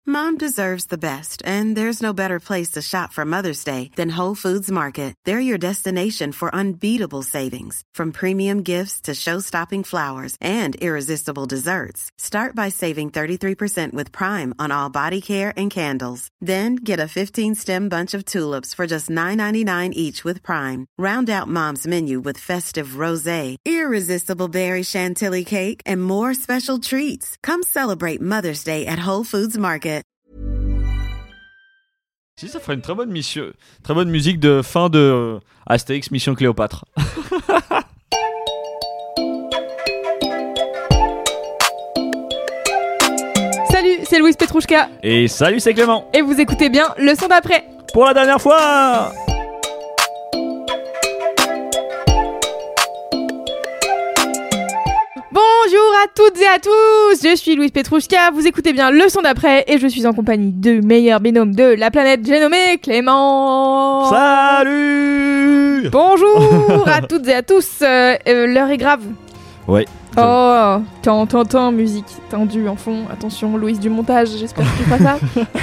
Mom deserves the best, and there's no better place to shop for Mother's Day than Whole Foods Market. They're your destination for unbeatable savings, from premium gifts to show-stopping flowers and irresistible desserts. Start by saving 33% with Prime on all body care and candles. Then get a 15-stem bunch of tulips for just $9.99 each with Prime. Round out Mom's menu with festive rosé, irresistible berry chantilly cake, and more special treats. Come celebrate Mother's Day at Whole Foods Market. Si, ça ferait une très bonne musique de fin de Astérix Mission Cléopâtre. Salut, c'est Louise Petrouchka. Et salut, c'est Clément. Et vous écoutez bien le son d'après. Pour la dernière fois. Bonjour à toutes et à tous, je suis Louise Petrouchka, vous écoutez bien le son d'après et je suis en compagnie du meilleur binôme de la planète, j'ai nommé Clément. Salut. Bonjour à toutes et à tous, l'heure est grave. Ouais. Oh, tant, musique tendue en fond, attention Louise du montage, j'espère que tu feras ça.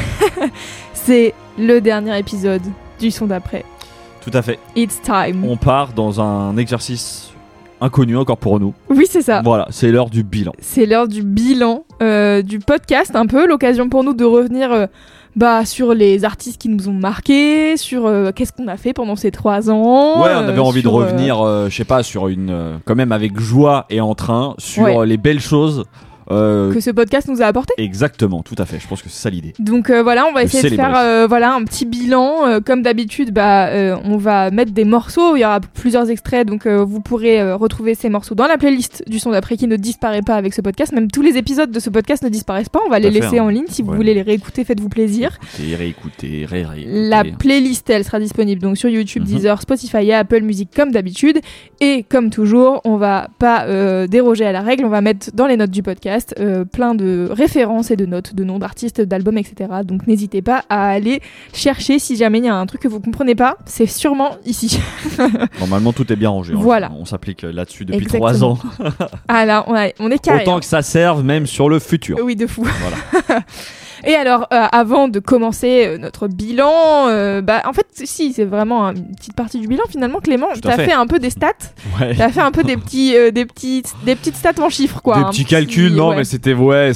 C'est le dernier épisode du son d'après. Tout à fait. It's time. On part dans un exercice inconnu encore pour nous. Oui, c'est ça. Voilà, c'est l'heure du bilan. C'est l'heure du bilan du podcast, un peu l'occasion pour nous de revenir sur les artistes qui nous ont marqués, sur qu'est-ce qu'on a fait pendant ces 3 ans. Ouais, on avait envie de revenir, je sais pas, sur une quand même avec joie et entrain sur les belles choses que ce podcast nous a apporté. Exactement, tout à fait. Je pense que c'est ça l'idée. Donc voilà, on va essayer de faire un petit bilan. Comme d'habitude, on va mettre des morceaux. Il y aura plusieurs extraits, donc vous pourrez retrouver ces morceaux dans la playlist du son d'après qui ne disparaît pas avec ce podcast. Même tous les épisodes de ce podcast ne disparaissent pas. On va les laisser en ligne. Si vous voulez les réécouter, faites-vous plaisir. Réécouter. La playlist, elle sera disponible donc sur YouTube, Deezer, Spotify et Apple Music comme d'habitude. Et comme toujours, on va pas déroger à la règle. On va mettre dans les notes du podcast plein de références et de notes, de noms d'artistes, d'albums, etc. Donc n'hésitez pas à aller chercher si jamais il y a un truc que vous comprenez pas, c'est sûrement ici. Normalement tout est bien rangé. Voilà. On s'applique là-dessus depuis 3 ans. Ah là, on est carré. Autant que ça serve même sur le futur. Oui, de fou. Voilà. Et alors, avant de commencer notre bilan, en fait, si, c'est vraiment une petite partie du bilan finalement. Clément, t'as fait un peu des stats. Ouais. T'as fait un peu des petites stats en chiffres, quoi. Des petits calculs, non, mais c'était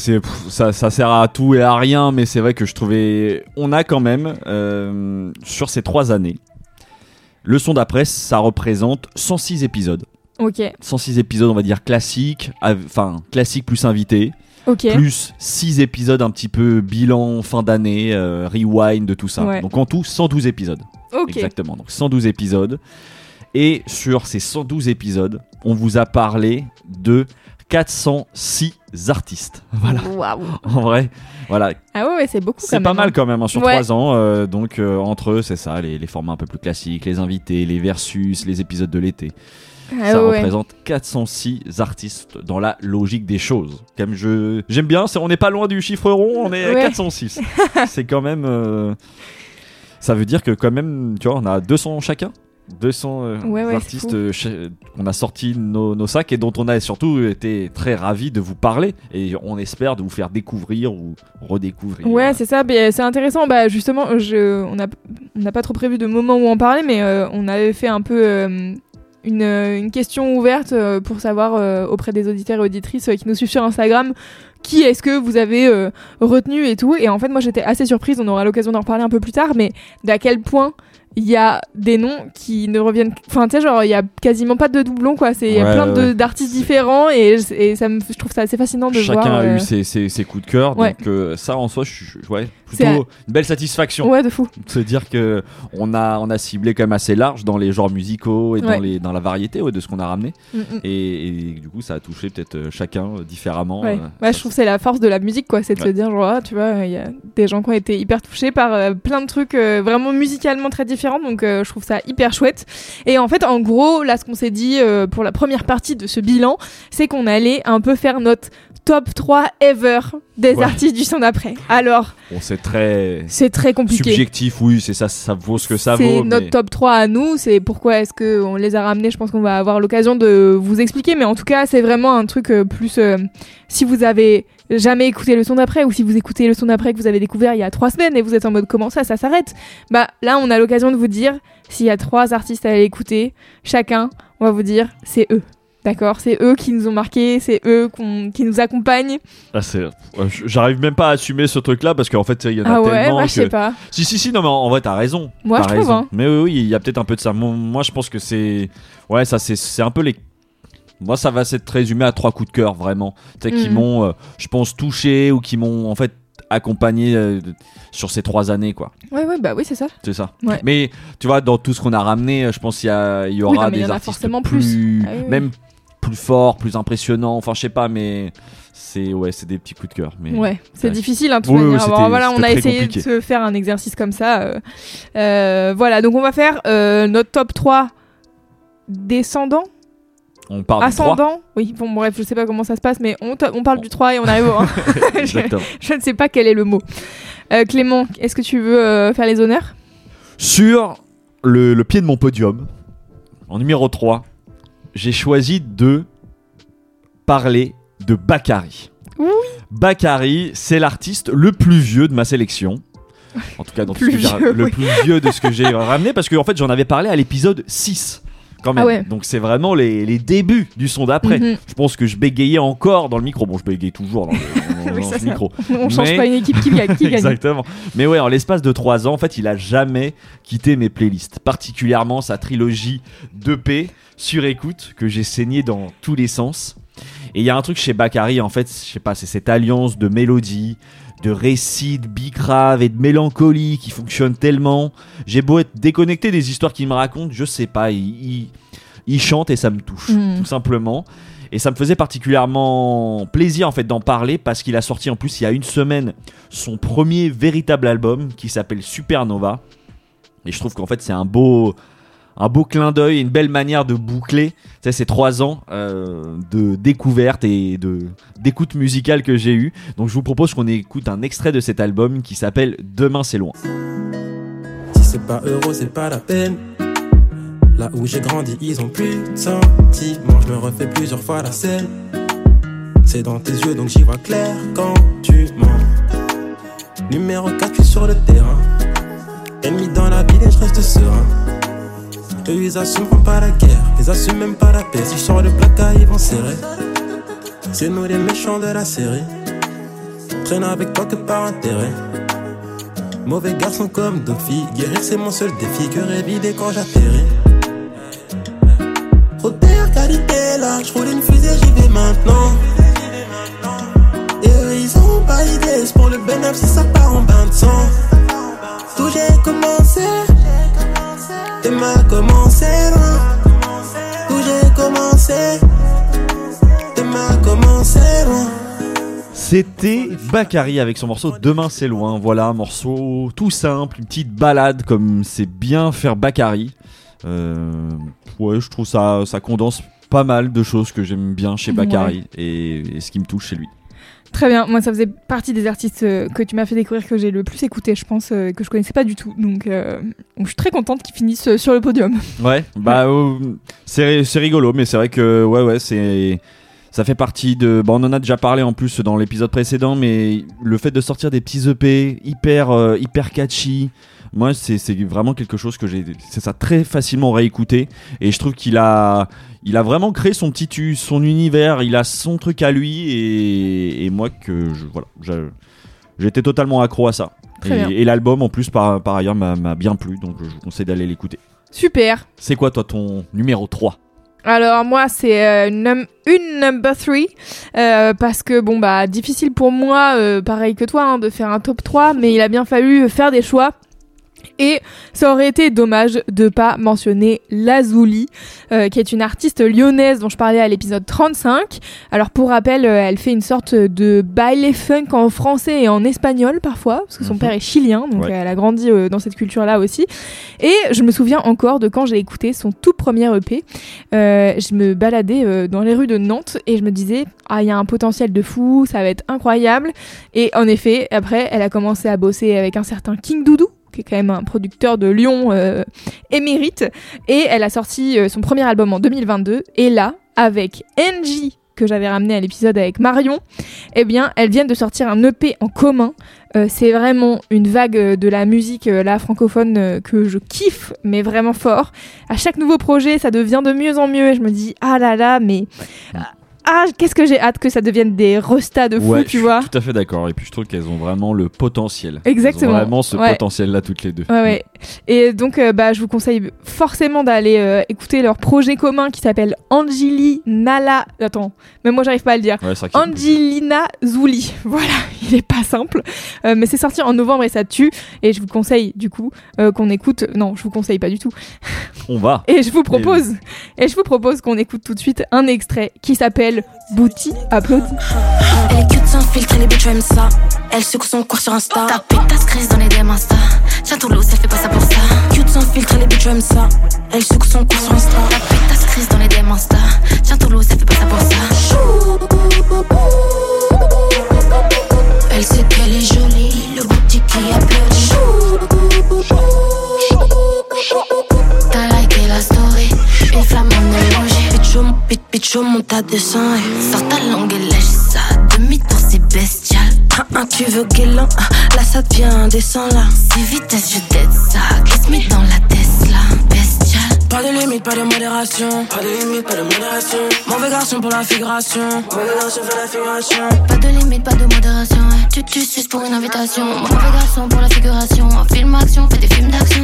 ça sert à tout et à rien, mais c'est vrai que je trouvais, on a quand même sur ces 3 années, le son d'après, ça représente 106 épisodes. Ok. 106 épisodes, on va dire classiques, classique plus invité. Okay. Plus 6 épisodes un petit peu bilan fin d'année, rewind de tout ça. Ouais. Donc en tout 112 épisodes. Okay. Exactement, donc 112 épisodes. Et sur ces 112 épisodes, on vous a parlé de 406 artistes. Voilà. Waouh. En vrai, voilà. Ah ouais, c'est beaucoup. C'est pas mal quand même sur 3 ans. Donc entre eux, c'est ça, les formats un peu plus classiques, les invités, les versus, les épisodes de l'été. Ça représente 406 artistes dans la logique des choses. Comme j'aime bien, on n'est pas loin du chiffre rond, on est à 406. C'est quand même... ça veut dire que quand même, tu vois, on a 200 chacun. 200 artistes qu'on a sortis nos sacs et dont on a surtout été très ravis de vous parler. Et on espère de vous faire découvrir ou redécouvrir. Ouais, c'est ça. C'est intéressant. Justement, on n'a pas trop prévu de moment où en parler, mais on avait fait un peu... Une question ouverte pour savoir auprès des auditeurs et auditrices qui nous suivent sur Instagram qui est-ce que vous avez retenu et tout. Et en fait moi j'étais assez surprise, on aura l'occasion d'en reparler un peu plus tard, mais d'à quel point il y a des noms qui ne reviennent, enfin tu sais, genre il y a quasiment pas de doublons, quoi. Il y a plein d'artistes différents et je trouve ça assez fascinant de voir. Chacun a eu ses coups de cœur, donc ça en soi plutôt une belle satisfaction. Ouais, de fou. De se dire que on a ciblé quand même assez large dans les genres musicaux et dans la variété de ce qu'on a ramené. Et du coup ça a touché peut-être chacun différemment. Je trouve que c'est la force de la musique, quoi, c'est de se dire genre tu vois, il y a des gens qui ont été hyper touchés par plein de trucs vraiment musicalement très différents, donc je trouve ça hyper chouette. Et en fait en gros là ce qu'on s'est dit pour la première partie de ce bilan, c'est qu'on allait un peu faire notre top 3 ever des artistes du son d'après. Alors c'est très compliqué, subjectif, oui, c'est ça vaut ce que ça vaut. C'est notre top 3 à nous, c'est pourquoi est-ce qu'on les a ramenés. Je pense qu'on va avoir l'occasion de vous expliquer, mais en tout cas c'est vraiment un truc plus si vous avez jamais écouté le son d'après, ou si vous écoutez le son d'après que vous avez découvert il y a 3 semaines et vous êtes en mode comment ça s'arrête, bah là on a l'occasion de vous dire, s'il y a 3 artistes à aller écouter, chacun, on va vous dire c'est eux. D'accord, c'est eux qui nous ont marqués, c'est eux qui nous accompagnent. Ah, j'arrive même pas à assumer ce truc-là parce qu'en fait, il y en a tellement. Ouais, je sais pas. Si, non, mais en vrai, t'as raison. Moi, je trouve. Hein. Mais oui, il y a peut-être un peu de ça. Moi, je pense que c'est. Ouais, ça, c'est un peu les. Moi, ça va s'être résumé à 3 coups de cœur, vraiment. Tu sais, qui m'ont, je pense, touché ou qui m'ont, en fait, accompagné sur ces 3 années, quoi. Ouais, bah oui, c'est ça. C'est ça. Ouais. Mais, tu vois, dans tout ce qu'on a ramené, je pense qu'il y aura des artistes plus. Même plus fort, plus impressionnant, enfin je sais pas, mais c'est des petits coups de cœur. Mais ouais, c'est difficile de toute manière. Voilà, on a essayé compliqué. de se faire un exercice comme ça. Voilà, donc on va faire notre top 3 descendants. On parle ascendant. du 3. Oui, bon bref, je sais pas comment ça se passe, mais on parle du 3 et on arrive au 1. je ne sais pas quel est le mot. Clément, est-ce que tu veux faire les honneurs ? Sur le pied de mon podium, en numéro 3, j'ai choisi de parler de Bakary. Oui. Bakary, c'est l'artiste le plus vieux de ma sélection. En tout cas, le plus vieux de ce que j'ai ramené, parce qu'en fait, j'en avais parlé à l'épisode 6. Quand même. Ah ouais. Donc c'est vraiment les débuts du son d'après. Je pense que je bégayais encore dans le micro. Bon, je bégaye toujours dans le micro. On change pas une équipe qui gagne. Exactement. Mais ouais, en l'espace de 3 ans, en fait, il a jamais quitté mes playlists. Particulièrement sa trilogie d'EP sur écoute que j'ai saigné dans tous les sens. Et il y a un truc chez Bakary, en fait, je sais pas, c'est cette alliance de mélodie, de récits, de bicrave et de mélancolie qui fonctionne tellement. J'ai beau être déconnecté des histoires qu'il me raconte, je sais pas, il chante et ça me touche, tout simplement. Et ça me faisait particulièrement plaisir en fait d'en parler parce qu'il a sorti en plus il y a 1 semaine son premier véritable album qui s'appelle Supernova. Et je trouve qu'en fait c'est un beau clin d'œil, une belle manière de boucler ces 3 ans de découverte et d'écoute musicale que j'ai eu. Donc je vous propose qu'on écoute un extrait de cet album qui s'appelle Demain c'est loin. Si c'est pas heureux, c'est pas la peine. Là où j'ai grandi, ils ont plus de sentiments. Je me refais plusieurs fois la scène. C'est dans tes yeux, donc j'y vois clair quand tu mens. Numéro 4, je suis sur le terrain. Ennemi dans la ville et je reste serein. Eux ils assumeront pas la guerre, ils assument même pas la paix. Si je sors le placard ils vont serrer. C'est nous les méchants de la série. Traîne avec toi que par intérêt. Mauvais garçon comme Dofi. Guérir c'est mon seul défi. Que révider quand j'atterris. Robert qualité là, je roule une fusée j'y vais maintenant. Et eux ils ont pas idée. C'est pour le bénéfice si ça part en bain de sang. Tout j'ai commencé. Et m'a commencé loin. Où j'ai commencé. Et m'a commencé loin. C'était Bakary avec son morceau Demain c'est loin. Voilà, un morceau tout simple, une petite balade comme c'est bien faire Bakary. Ouais, je trouve ça condense pas mal de choses que j'aime bien chez Bakary et ce qui me touche chez lui. Très bien, moi ça faisait partie des artistes que tu m'as fait découvrir que j'ai le plus écouté, je pense, que je connaissais pas du tout. Donc je suis très contente qu'ils finissent sur le podium. Ouais, bah c'est rigolo, mais c'est vrai que ça fait partie de... on en a déjà parlé en plus dans l'épisode précédent, mais le fait de sortir des petits EP hyper catchy, moi c'est vraiment quelque chose que c'est ça très facilement réécouté, et je trouve qu'il a vraiment créé son univers, il a son truc à lui, et moi j'étais totalement accro à ça. Et l'album en plus par ailleurs m'a bien plu, donc je vous conseille d'aller l'écouter. Super. C'est quoi toi ton numéro 3 ? Alors moi c'est une number 3 parce que difficile pour moi pareil que toi de faire un top 3, mais il a bien fallu faire des choix. Et ça aurait été dommage de pas mentionner Lazuli, qui est une artiste lyonnaise dont je parlais à l'épisode 35. Alors pour rappel, elle fait une sorte de baile funk en français et en espagnol parfois, parce que son père est chilien, donc elle a grandi dans cette culture-là aussi. Et je me souviens encore de quand j'ai écouté son tout premier EP. Je me baladais dans les rues de Nantes et je me disais « Ah, il y a un potentiel de fou, ça va être incroyable ». Et en effet, après, elle a commencé à bosser avec un certain King Doudou, qui est quand même un producteur de Lyon émérite, et elle a sorti son premier album en 2022, et là, avec NJ que j'avais ramené à l'épisode avec Marion, eh bien, elles viennent de sortir un EP en commun. C'est vraiment une vague de la musique là francophone que je kiffe, mais vraiment fort. À chaque nouveau projet, ça devient de mieux en mieux et je me dis ah là là, mais qu'est-ce que j'ai hâte que ça devienne des restas de fou, tu vois. Tout à fait d'accord. Et puis je trouve qu'elles ont vraiment le potentiel. Exactement. Elles ont vraiment ce potentiel-là toutes les deux. Ouais. Et donc, je vous conseille forcément d'aller écouter leur projet commun qui s'appelle Angelina. Attends, même moi j'arrive pas à le dire. Ouais, Angelina Zouli. Voilà, il est pas simple, mais c'est sorti en novembre et ça tue. Et je vous conseille du coup qu'on écoute. Non, je vous conseille pas du tout. On va. Et je vous propose qu'on écoute tout de suite un extrait qui s'appelle Booty Applaudit. Elle est cute sans filtre, les bitches aiment ça. Elle secoue son cours sur Insta. Ta pétasse crise dans les DM Insta. Tiens ton lot, elle fait pas ça pour ça. Cute sans filtre, les bitches aiment ça. Elle secoue son cours sur Insta. Ta pétasse crise dans les DM Insta. Tiens ton lot, elle fait pas ça pour ça. Elle sait qu'elle est jolie, le booty qui applaudit. T'as liké la story, une flamme en émoji. Bitcho, monte à 200 et sors ta langue et lèche ça. Demi-tour c'est bestial. Tu veux guélan, là ça devient indécent là. C'est vitesse, je t'aide ça. Kiss me dans la Tesla, bestial. Pas de limite, pas de modération. Pas de limite, pas de modération. Mauvais garçon pour la figuration. Mauvais garçon pour la figuration. Pas de limite, pas de modération. Tu suces pour une invitation. Mauvais garçon pour la figuration. Film action, fais des films d'action.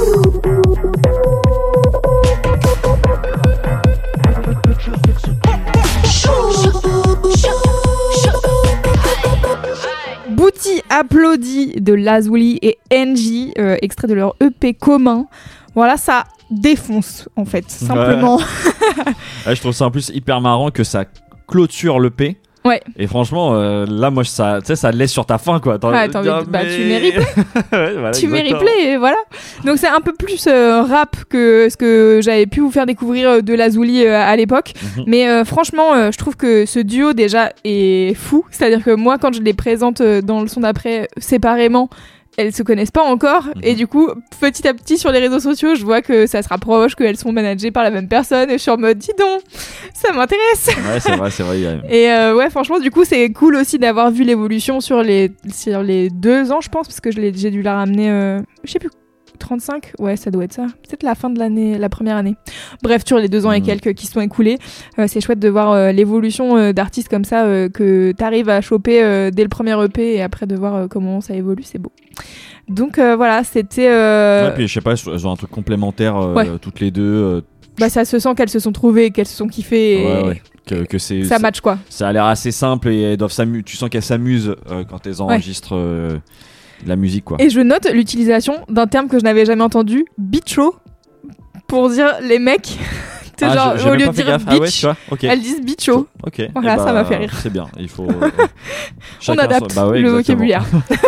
Booty Applaudit de Lazuli et NJ, extrait de leur EP commun. Voilà, ça défonce en fait, simplement. Ouais, je trouve ça en plus hyper marrant que ça clôture l'EP. Ouais. Et franchement, là, moi, ça laisse sur ta faim, quoi. Tu mets replay. Voilà, tu mets replay, et voilà. Donc c'est un peu plus rap que ce que j'avais pu vous faire découvrir de Lazuli à l'époque. Mais franchement, je trouve que ce duo déjà est fou. C'est-à-dire que moi, quand je les présente dans le son d'après séparément, elles se connaissent pas encore et du coup petit à petit sur les réseaux sociaux je vois que ça se rapproche, qu'elles sont managées par la même personne et je suis en mode dis donc ça m'intéresse. Ouais c'est vrai Et ouais franchement du coup c'est cool aussi d'avoir vu l'évolution sur les 2 ans je pense parce que j'ai dû la ramener je sais plus 35, ouais ça doit être ça, peut-être la fin de l'année, la première année, bref sur les 2 ans et quelques qui se sont écoulés. C'est chouette de voir l'évolution d'artistes comme ça que t'arrives à choper dès le premier EP et après de voir comment ça évolue, c'est beau. Donc voilà c'était ouais, puis je sais pas, elles ont un truc complémentaire toutes les deux ça se sent qu'elles se sont trouvées, qu'elles se sont kiffées et que c'est, ça match quoi. Ça a l'air assez simple et elles doivent tu sens qu'elles s'amusent quand elles enregistrent la musique quoi. Et je note l'utilisation d'un terme que je n'avais jamais entendu, bitcho, pour dire les mecs. Genre au lieu de dire bitch, elles disent bitcho. Ok. Voilà, ça m'a fait rire. C'est bien, il faut. On adapte le vocabulaire.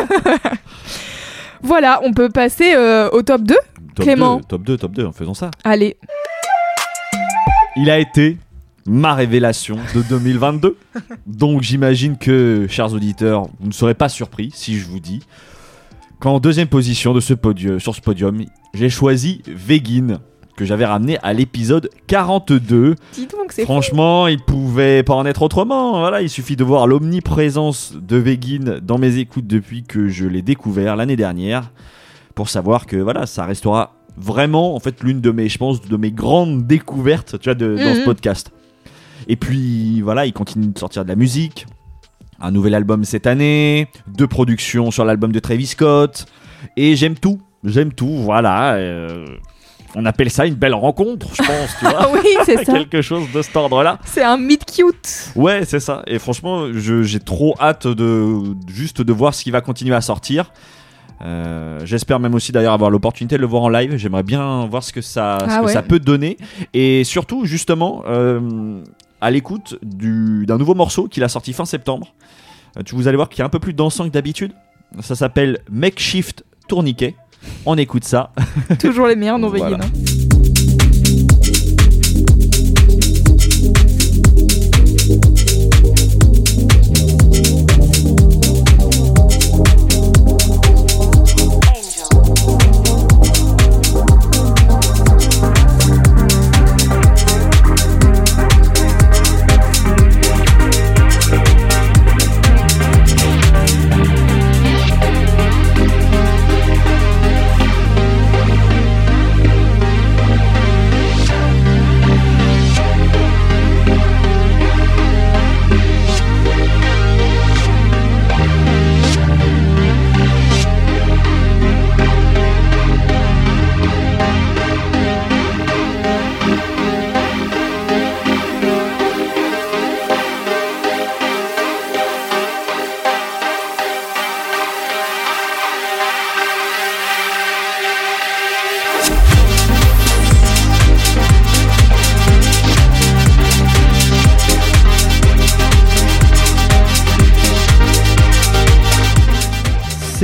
Voilà, on peut passer au top 2. Clément. Top 2, faisons ça. Allez. Il a été ma révélation de 2022. Donc j'imagine que, chers auditeurs, vous ne serez pas surpris si je vous dis qu'en deuxième position de sur ce podium, j'ai choisi Veguin, que j'avais ramené à l'épisode 42. Dis donc, c'est franchement, fou. Il pouvait pas en être autrement. Voilà, il suffit de voir l'omniprésence de Veguin dans mes écoutes depuis que je l'ai découvert l'année dernière pour savoir que voilà, ça restera vraiment en fait l'une de mes, je pense, de mes grandes découvertes, tu vois, dans ce podcast. Et puis voilà, il continue de sortir de la musique. Un nouvel album cette année, 2 productions sur l'album de Travis Scott, et j'aime tout, voilà. On appelle ça une belle rencontre, je pense, tu vois. Oui, c'est ça. Quelque chose de cet ordre-là. C'est un meet cute. Ouais, c'est ça. Et franchement, j'ai trop hâte de voir ce qui va continuer à sortir. J'espère même aussi d'ailleurs avoir l'opportunité de le voir en live. J'aimerais bien voir ce que ça peut donner. Et surtout, justement, à l'écoute d'un nouveau morceau qu'il a sorti fin septembre. Vous allez voir qu'il y a un peu plus dansant que d'habitude. Ça s'appelle Makeshift Tourniquet. On écoute ça. Toujours les meilleurs, non Veguin. Voilà.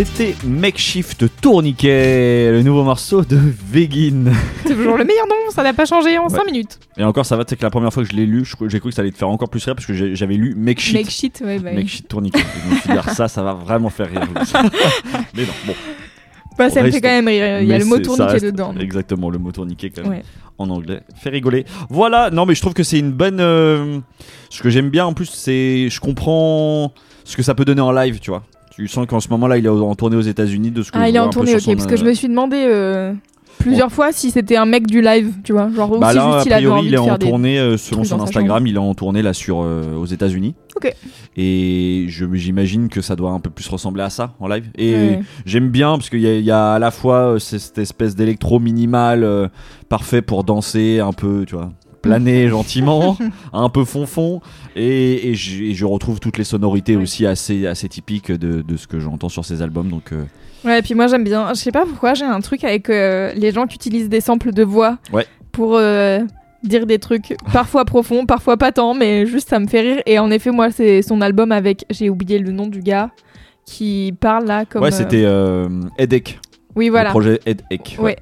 C'était Makeshift Tourniquet, le nouveau morceau de Vegin. C'est toujours le meilleur nom, ça n'a pas changé en 5 minutes. Et encore, ça va, c'est que la première fois que je l'ai lu, j'ai cru que ça allait te faire encore plus rire parce que j'avais lu Makeshift. Makeshift, ouais, bah Makeshift Tourniquet. Je me suis dit, ça va vraiment faire rire. Mais non, bon. Bah, ça me fait quand même rire. Il y a le mot tourniquet dedans. Exactement, le mot tourniquet quand même. Ouais. En anglais, fait rigoler. Voilà, non mais je trouve que c'est une bonne. Ce que j'aime bien en plus, c'est je comprends ce que ça peut donner en live, tu vois. Tu sens qu'en ce moment-là, il est en tournée aux États-Unis de ce que je il est vois en tournée, ok. Parce que je me suis demandé plusieurs fois si c'était un mec du live, tu vois. Genre bah aussi là, juste il avait envie il est de faire en tournée selon son Instagram, il est en tournée là aux États-Unis. Ok. Et j'imagine que ça doit un peu plus ressembler à ça en live. Et j'aime bien parce qu'il y a à la fois cette espèce d'électro minimal parfait pour danser un peu, tu vois. Planer gentiment, un peu fond et je retrouve toutes les sonorités aussi assez typiques de ce que j'entends sur ces albums, donc ouais, et puis moi j'aime bien, je sais pas pourquoi j'ai un truc avec les gens qui utilisent des samples de voix pour dire des trucs parfois profonds, parfois pas tant, mais juste ça me fait rire. Et en effet moi c'est son album avec, j'ai oublié le nom du gars qui parle là comme c'était Headache. Oui, voilà. Le projet Headache. Ouais.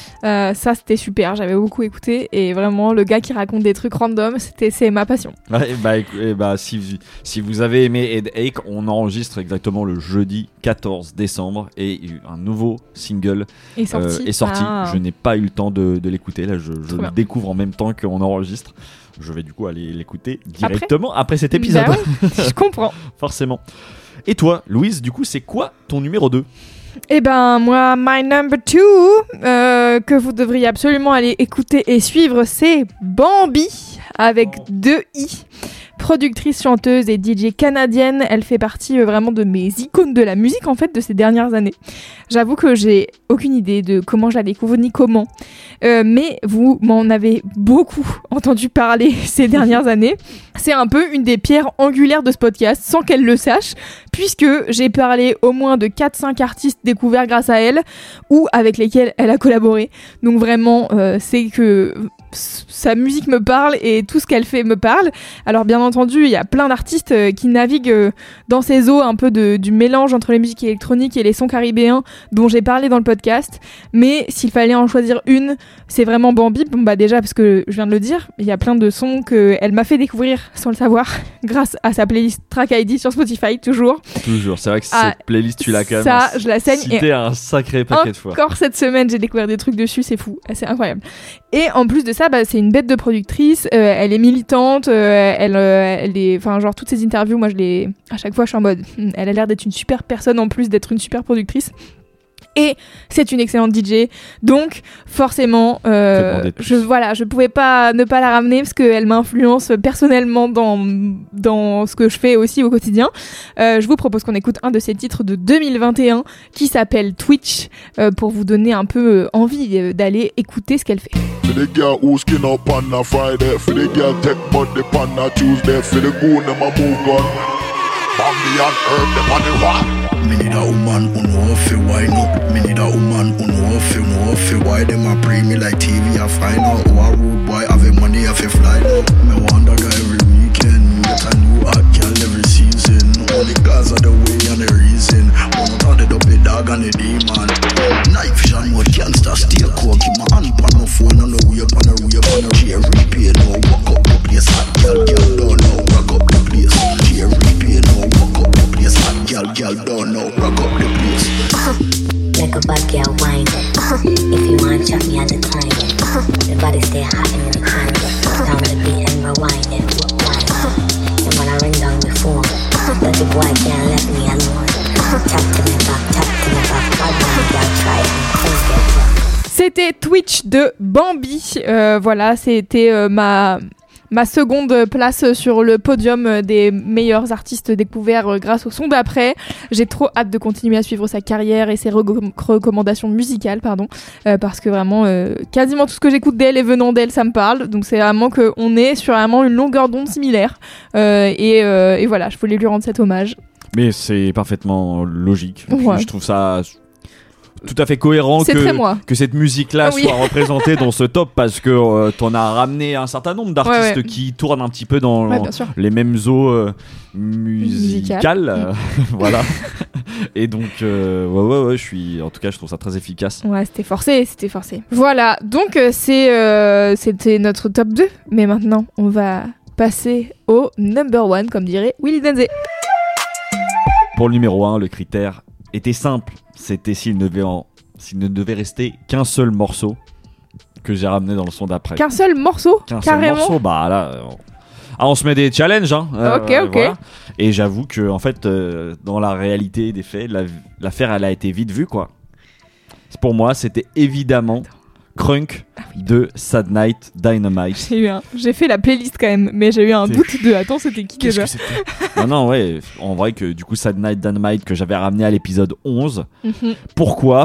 Ça c'était super, j'avais beaucoup écouté et vraiment le gars qui raconte des trucs random, c'est ma passion. Ouais, si vous avez aimé Headache, on enregistre exactement le jeudi 14 décembre et un nouveau single est sorti. Je n'ai pas eu le temps de l'écouter, là je le découvre en même temps qu'on enregistre. Je vais du coup aller l'écouter directement après cet épisode. Bah ouais, je comprends. Forcément. Et toi, Louise, du coup, c'est quoi ton numéro 2 ? Eh ben moi, my number 2 que vous devriez absolument aller écouter et suivre, c'est Bambi avec 2 i. Productrice, chanteuse et DJ canadienne, elle fait partie vraiment de mes icônes de la musique en fait de ces dernières années. J'avoue que j'ai aucune idée de comment je la découvre ni comment, mais vous m'en avez beaucoup entendu parler ces dernières années. C'est un peu une des pierres angulaires de ce podcast sans qu'elle le sache, puisque j'ai parlé au moins de 4-5 artistes découverts grâce à elle ou avec lesquels elle a collaboré. Donc vraiment, c'est que sa musique me parle et tout ce qu'elle fait me parle. Alors bien entendu, il y a plein d'artistes qui naviguent dans ces eaux un peu du mélange entre les musiques électroniques et les sons caribéens dont j'ai parlé dans le podcast. Mais s'il fallait en choisir une, c'est vraiment Bambi. Bon bah déjà parce que je viens de le dire, il y a plein de sons qu'elle m'a fait découvrir sans le savoir grâce à sa playlist Track ID sur Spotify, toujours. C'est vrai que cette playlist tu l'as quand même ça, je la saigne cité un sacré paquet de fois. Encore cette semaine, j'ai découvert des trucs dessus, c'est fou, c'est incroyable. Et en plus de ça, c'est une bête de productrice, elle est militante, elle est, enfin genre toutes ses interviews, moi à chaque fois je suis en mode, elle a l'air d'être une super personne en plus d'être une super productrice. Et c'est une excellente DJ, donc forcément, je pouvais pas ne pas la ramener parce qu'elle m'influence personnellement dans ce que je fais aussi au quotidien. Je vous propose qu'on écoute un de ses titres de 2021 qui s'appelle Twitch pour vous donner un peu envie d'aller écouter ce qu'elle fait. For the girl who skin up on a Friday, for the girl take body on a Tuesday, for the goon them a move gun. Bambi and herb them on the what? Me need a woman who know fi wine up. Me need a woman who know fi why them a pre me like TV I find out. Who a rude boy have money I fi fly now. Me want a guy every weekend, get a new hot girl every season. All the guys are the way and the reason. One out of the dopey dog and the demon. Night vision mode gangster still coke. Keep my hand on my phone and the way up on the chair repair now. Walk up the place, hot girl don't know. Rock up the place, chair repair now. Walk up the place, hot girl don't know. Rock up the place. Like a bad girl whine. If you want chop me, I decline it. The body stay hot and you decline it. Down the beat and rewind it. And when I ring down the phone, the boy can't let me alone. Tap to me back, bad man, girl try it and come get rock. C'était Twitch de Bambi. Voilà, c'était ma seconde place sur le podium des meilleurs artistes découverts grâce au son d'après. J'ai trop hâte de continuer à suivre sa carrière et ses recommandations musicales, parce que vraiment, quasiment tout ce que j'écoute d'elle et venant d'elle, ça me parle. Donc c'est vraiment qu'on est sur vraiment une longueur d'onde similaire. Et voilà, je voulais lui rendre cet hommage. Mais c'est parfaitement logique. Ouais. Je trouve ça tout à fait cohérent que cette musique-là soit représentée dans ce top, parce que t'en as ramené un certain nombre d'artistes qui tournent un petit peu dans les mêmes eaux musicales. Voilà. Et donc, je suis, en tout cas, je trouve ça très efficace. Ouais, c'était forcé. Voilà, donc c'était notre top 2. Mais maintenant, on va passer au number 1, comme dirait Willy Denzé. Pour le numéro 1, le critère était simple. C'était s'il ne devait rester qu'un seul morceau que j'ai ramené dans le son d'après. Qu'un seul morceau ? Carrément. Seul morceau, bah là... on se met des challenges, hein. Ok. Voilà. Et j'avoue que, en fait, dans la réalité des faits, l'affaire, elle a été vite vue, quoi. Pour moi, c'était évidemment Crunk de Sad Night Dynamite. J'ai fait la playlist quand même, mais j'ai eu un doute de attends, c'était qui déjà ? Non, ouais, en vrai que du coup Sad Night Dynamite que j'avais ramené à l'épisode 11. Pourquoi ?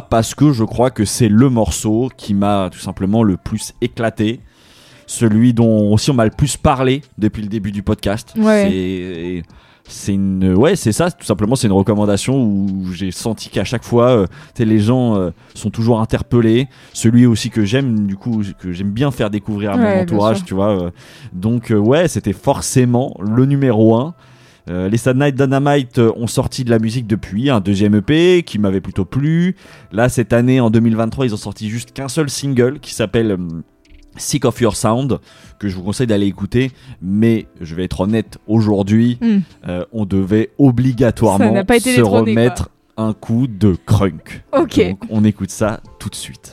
Parce que je crois que c'est le morceau qui m'a tout simplement le plus éclaté. Celui dont aussi on m'a le plus parlé depuis le début du podcast. Ouais. C'est ça, tout simplement, c'est une recommandation où j'ai senti qu'à chaque fois, les gens sont toujours interpellés. Celui aussi que j'aime, du coup, que j'aime bien faire découvrir à mon entourage, tu vois. Donc, c'était forcément le numéro 1. Les Sad Night Dynamite ont sorti de la musique depuis, un deuxième EP qui m'avait plutôt plu. Là, cette année, en 2023, ils ont sorti juste qu'un seul single qui s'appelle... Sick of Your Sound, que je vous conseille d'aller écouter, mais je vais être honnête, aujourd'hui, on devait obligatoirement se remettre un coup de crunk. Ok. Donc on écoute ça tout de suite.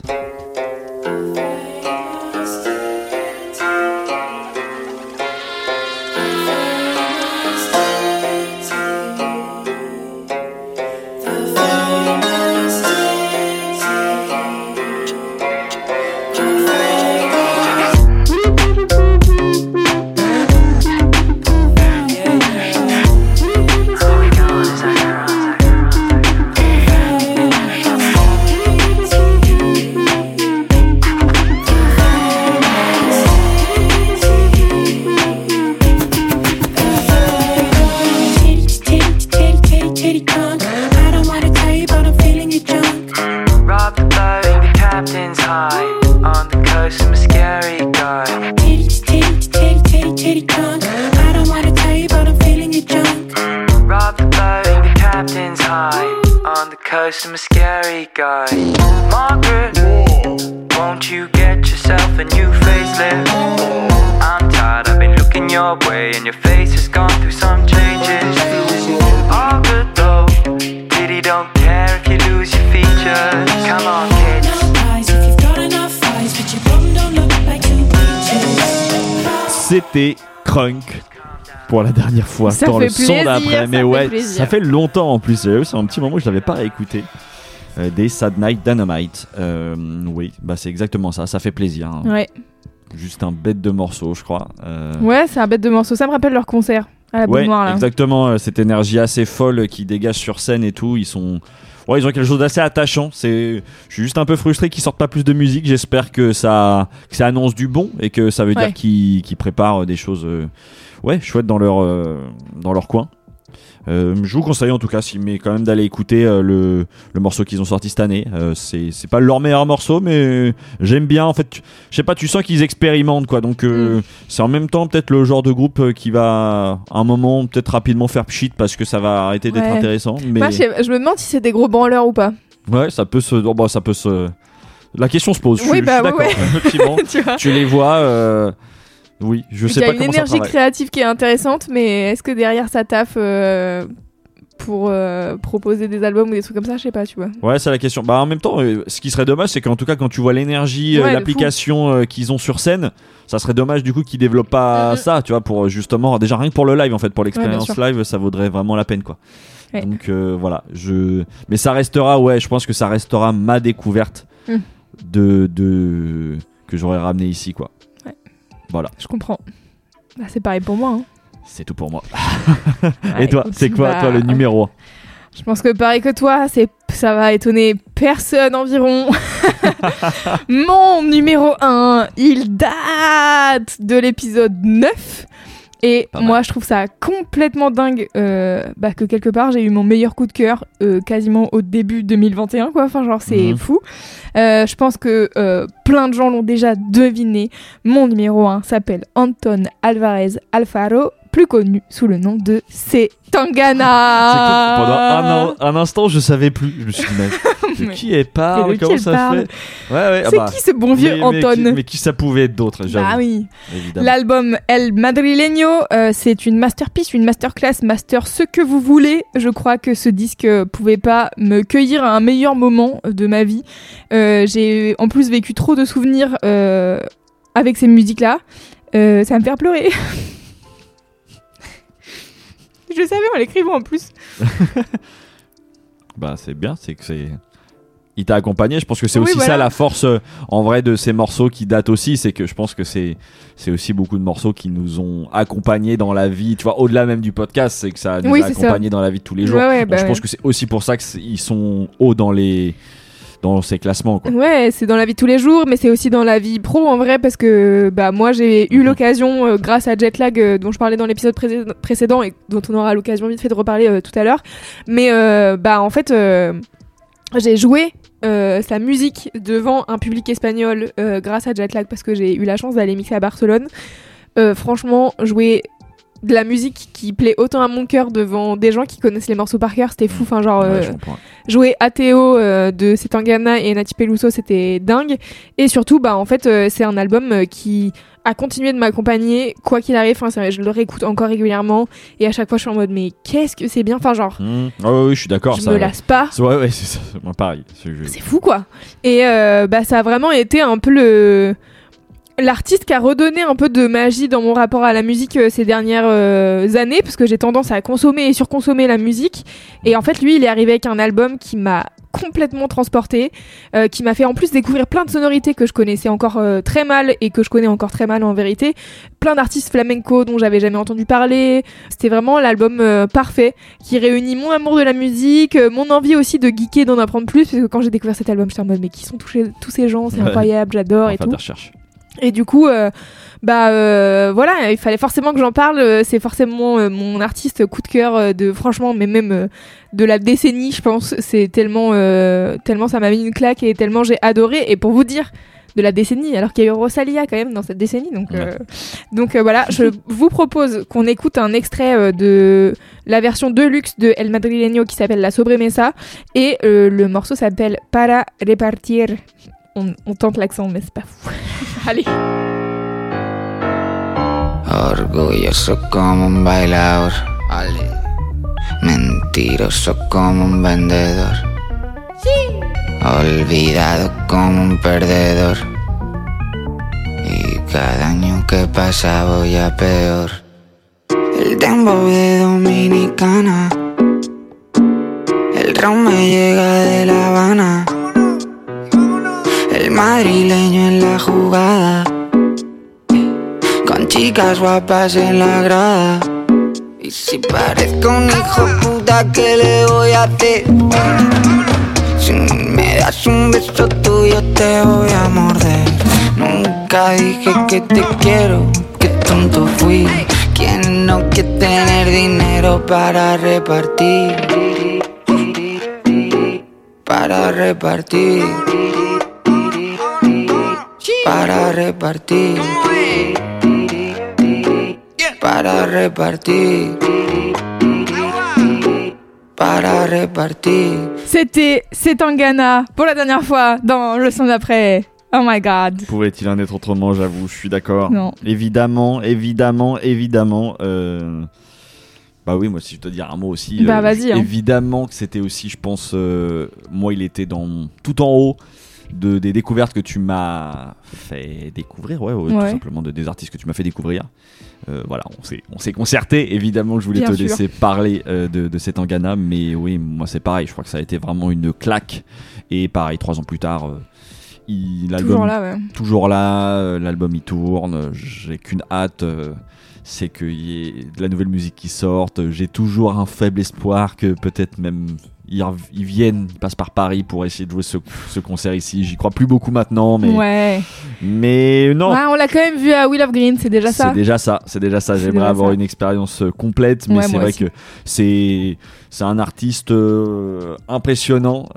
I'm a scary guy. Margaret, won't you get yourself a new facelift? I'm tired, I've been looking your way, and your face has gone through some changes. All good though, pity don't care if you lose your features. Come on, kids. If you've got enough eyes, but your bum don't look like two peaches. C'était Crunk. Pour la dernière fois ça dans le son d'après, mais ça fait longtemps en plus. C'est un petit moment où je l'avais pas réécouté. Des Sad Night Dynamite. Oui, bah c'est exactement ça. Ça fait plaisir. Hein. Ouais. Juste un bête de morceau, je crois. Ouais, c'est un bête de morceau. Ça me rappelle leur concert à la Boule Noire. Là. Exactement. Cette énergie assez folle qui dégage sur scène et tout. Ils ont quelque chose d'assez attachant. Je suis juste un peu frustré qu'ils sortent pas plus de musique. J'espère que ça annonce du bon et que ça veut dire qu'ils préparent des choses. Chouette dans leur coin. Je vous conseille en tout cas, mais quand même d'aller écouter le morceau qu'ils ont sorti cette année. C'est pas leur meilleur morceau, mais j'aime bien. En fait, je sais pas, tu sens qu'ils expérimentent quoi. Donc c'est en même temps peut-être le genre de groupe qui va à un moment peut-être rapidement faire pchit parce que ça va arrêter d'être intéressant. Mais moi, je me demande si c'est des gros branleurs ou pas. Ouais, ça peut se. La question se pose. Je suis d'accord. Effectivement, tu les vois. Oui, je sais pas comment ça travaille. Il y a une énergie créative qui est intéressante, mais est-ce que derrière ça taffe pour proposer des albums ou des trucs comme ça, je sais pas, tu vois. Ouais, c'est la question. Bah en même temps, ce qui serait dommage, c'est qu'en tout cas quand tu vois l'énergie, l'application qu'ils ont sur scène, ça serait dommage du coup qu'ils développent pas ça, tu vois, pour justement déjà rien que pour le live en fait, pour l'expérience live, ça vaudrait vraiment la peine quoi. Ouais. Donc voilà, mais ça restera, je pense que ça restera ma découverte de que j'aurais ramené ici quoi. Voilà. Je comprends. Bah, c'est pareil pour moi. Hein. C'est tout pour moi. Et toi, c'est quoi toi le numéro 1 ? Je pense que pareil que toi, ça va étonner personne environ. Mon numéro 1, il date de l'épisode 9. Et moi, je trouve ça complètement dingue que quelque part, j'ai eu mon meilleur coup de cœur quasiment au début 2021, quoi. Enfin, genre, c'est fou. Je pense que plein de gens l'ont déjà deviné. Mon numéro 1 s'appelle Anton Alvarez Alfaro, plus connu sous le nom de Zetangana. Pendant un instant, je savais plus. Je me suis dit, de qui elle parle, comment ça fait. C'est qui ce bon vieux Anton? Mais qui ça pouvait être d'autre, j'avoue. Ah oui. Évidemment. L'album El Madrileño, c'est une masterpiece, une masterclass, master ce que vous voulez. Je crois que ce disque pouvait pas me cueillir à un meilleur moment de ma vie. J'ai en plus vécu trop de souvenirs avec ces musiques-là. Ça va me faire pleurer. Je le savais en l'écrivant en plus. C'est bien, c'est que c'est... Il t'a accompagné, je pense que c'est aussi ça la force en vrai de ces morceaux qui datent aussi, c'est que je pense que c'est aussi beaucoup de morceaux qui nous ont accompagnés dans la vie, tu vois, au-delà même du podcast, c'est que ça nous a accompagnés dans la vie de tous les jours. Je pense que c'est aussi pour ça qu'ils sont hauts dans ces classements, quoi. Ouais, c'est dans la vie de tous les jours, mais c'est aussi dans la vie pro en vrai, parce que moi j'ai eu l'occasion, grâce à Jetlag dont je parlais dans l'épisode précédent et dont on aura l'occasion vite fait de reparler tout à l'heure, mais en fait j'ai joué sa musique devant un public espagnol grâce à Jetlag, parce que j'ai eu la chance d'aller mixer à Barcelone. Franchement, jouer de la musique qui plaît autant à mon cœur devant des gens qui connaissent les morceaux par cœur, c'était fou. Enfin, genre jouer Ateo de Zetangana et Nati Peluso, c'était dingue. Et surtout, en fait, c'est un album qui a continué de m'accompagner quoi qu'il arrive. Enfin, je le réécoute encore régulièrement et à chaque fois je suis en mode mais qu'est-ce que c'est bien. Enfin, genre oui, je suis d'accord, je me lasse pas. Ouais, c'est ça. Moi pareil, c'est fou, quoi. Et ça a vraiment été un peu l'artiste qui a redonné un peu de magie dans mon rapport à la musique ces dernières années, parce que j'ai tendance à consommer et surconsommer la musique. Et en fait, lui, il est arrivé avec un album qui m'a complètement transportée, qui m'a fait en plus découvrir plein de sonorités que je connaissais encore très mal et que je connais encore très mal en vérité. Plein d'artistes flamenco dont j'avais jamais entendu parler. C'était vraiment l'album parfait qui réunit mon amour de la musique, mon envie aussi de geeker, d'en apprendre plus, parce que quand j'ai découvert cet album, j'étais en mode mais qui sont tous ces gens, c'est incroyable, j'adore et tout. Et du coup, voilà, il fallait forcément que j'en parle. C'est forcément mon artiste coup de cœur franchement, mais même de la décennie, je pense. C'est tellement ça m'a mis une claque et tellement j'ai adoré. Et pour vous dire, de la décennie, alors qu'il y a eu Rosalia quand même dans cette décennie. Donc voilà, je vous propose qu'on écoute un extrait de la version deluxe de El Madrileño qui s'appelle La Sobremesa, et le morceau s'appelle Para Repartir. On tente l'accent, mais c'est pas fou. Allez. Orgulloso como un bailador, mentiroso como un vendedor, olvidado como un perdedor, y cada año que pasa voy a peor. El dembow de Dominicana, el ron me llega de La Habana, el madrileño en la jugada, con chicas guapas en la grada. Y si parezco un hijo puta, ¿qué le voy a hacer? Si me das un beso tuyo te voy a morder. Nunca dije que te quiero, qué tonto fui. ¿Quién no quiere tener dinero para repartir? Para repartir. Para repartir, para repartir, para repartir. C'était Zetangana pour la dernière fois dans le son d'après. Oh my god. Pouvait-il en être autrement, j'avoue, je suis d'accord. Non. Évidemment. Bah oui, moi si je dois dire un mot aussi. Vas-y. Évidemment que c'était aussi, je pense, moi il était tout en haut des découvertes que tu m'as fait découvrir, tout simplement des artistes que tu m'as fait découvrir. Voilà, on s'est concerté, évidemment que je voulais laisser parler de Zetangana, mais oui, moi c'est pareil, je crois que ça a été vraiment une claque, et pareil, 3 ans plus tard, l'album toujours là, l'album il tourne, j'ai qu'une hâte, c'est qu'il y ait de la nouvelle musique qui sorte. J'ai toujours un faible espoir que peut-être même ils passent par Paris pour essayer de jouer ce concert ici. J'y crois plus beaucoup maintenant, mais non. Ouais, on l'a quand même vu à Will of Green, c'est déjà ça. C'est déjà ça. J'aimerais avoir une expérience complète, mais c'est vrai que c'est un artiste impressionnant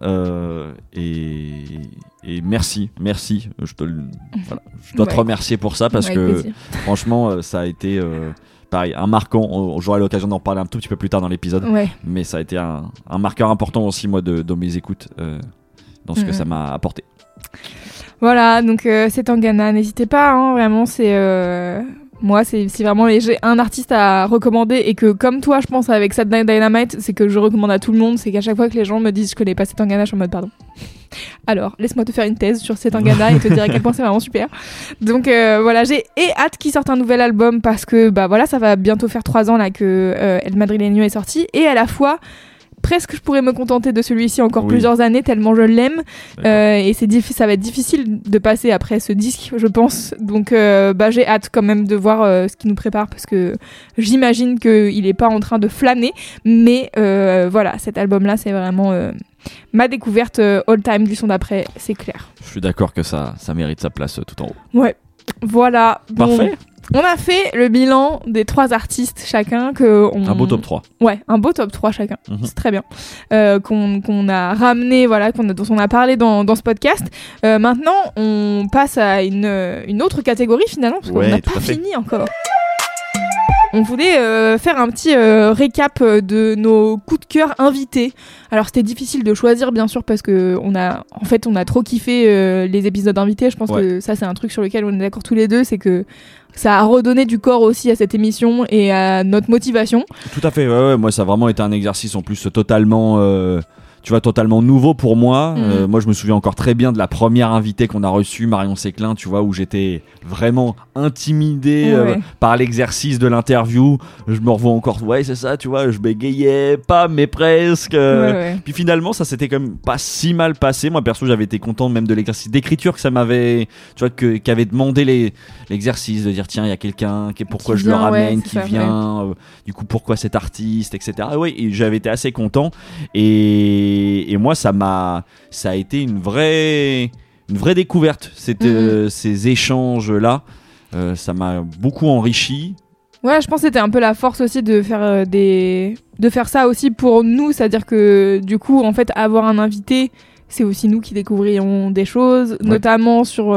et merci. Je dois te remercier pour ça parce que plaisir. Franchement, ça a été pareil, un marquant. J'aurai l'occasion d'en parler un tout petit peu plus tard dans l'épisode, mais ça a été un marqueur important aussi moi dans mes écoutes, dans ce que ça m'a apporté. Voilà, donc c'est Tangana, n'hésitez pas, hein, vraiment c'est moi c'est vraiment j'ai un artiste à recommander et que comme toi je pense avec Saturday Night Dynamite, c'est que je recommande à tout le monde, c'est qu'à chaque fois que les gens me disent je connais pas Tangana, je suis en mode pardon. Alors, laisse-moi te faire une thèse sur Tangana et te dire à quel point c'est vraiment super. Donc voilà, j'ai hâte qu'il sorte un nouvel album parce que voilà, ça va bientôt faire 3 ans là que El Madrileño est sorti et à la fois presque je pourrais me contenter de celui-ci encore plusieurs années tellement je l'aime et ça va être difficile de passer après ce disque je pense, donc j'ai hâte quand même de voir ce qu'il nous prépare parce que j'imagine qu'il est pas en train de flâner, mais voilà, cet album là c'est vraiment ma découverte all time du son d'après, c'est clair. Je suis d'accord que ça mérite sa place tout en haut. Ouais, voilà. Parfait. On a fait le bilan des 3 artistes chacun un beau top 3. Ouais, un beau top 3 chacun. C'est très bien. Qu'on a ramené, voilà, dont on a parlé dans ce podcast. Maintenant, on passe à une autre catégorie finalement, parce qu'on n'a pas fini encore. On voulait faire un petit récap de nos coups de cœur invités. Alors c'était difficile de choisir bien sûr parce que on a trop kiffé les épisodes invités. Je pense que ça c'est un truc sur lequel on est d'accord tous les deux, c'est que ça a redonné du corps aussi à cette émission et à notre motivation. Tout à fait, ouais. Moi ça a vraiment été un exercice en plus totalement totalement nouveau pour moi. Moi je me souviens encore très bien de la première invitée qu'on a reçue, Marion Séclin, tu vois, où j'étais vraiment intimidé par l'exercice de l'interview. Je me revois encore, c'est ça, tu vois, je bégayais pas mais presque. Puis finalement ça s'était quand même pas si mal passé. Moi perso j'avais été content même de l'exercice d'écriture que ça m'avait, tu vois, qu'avait demandé l'exercice de dire tiens il y a quelqu'un, pourquoi je le ramène, qui vient, du coup pourquoi cet artiste, etc. Et j'avais été assez content et moi ça a été une vraie découverte ces échanges là. Ça m'a beaucoup enrichi. Ouais, je pense que c'était un peu la force aussi de faire ça aussi pour nous, c'est-à-dire que du coup en fait avoir un invité c'est aussi nous qui découvrions des choses, notamment sur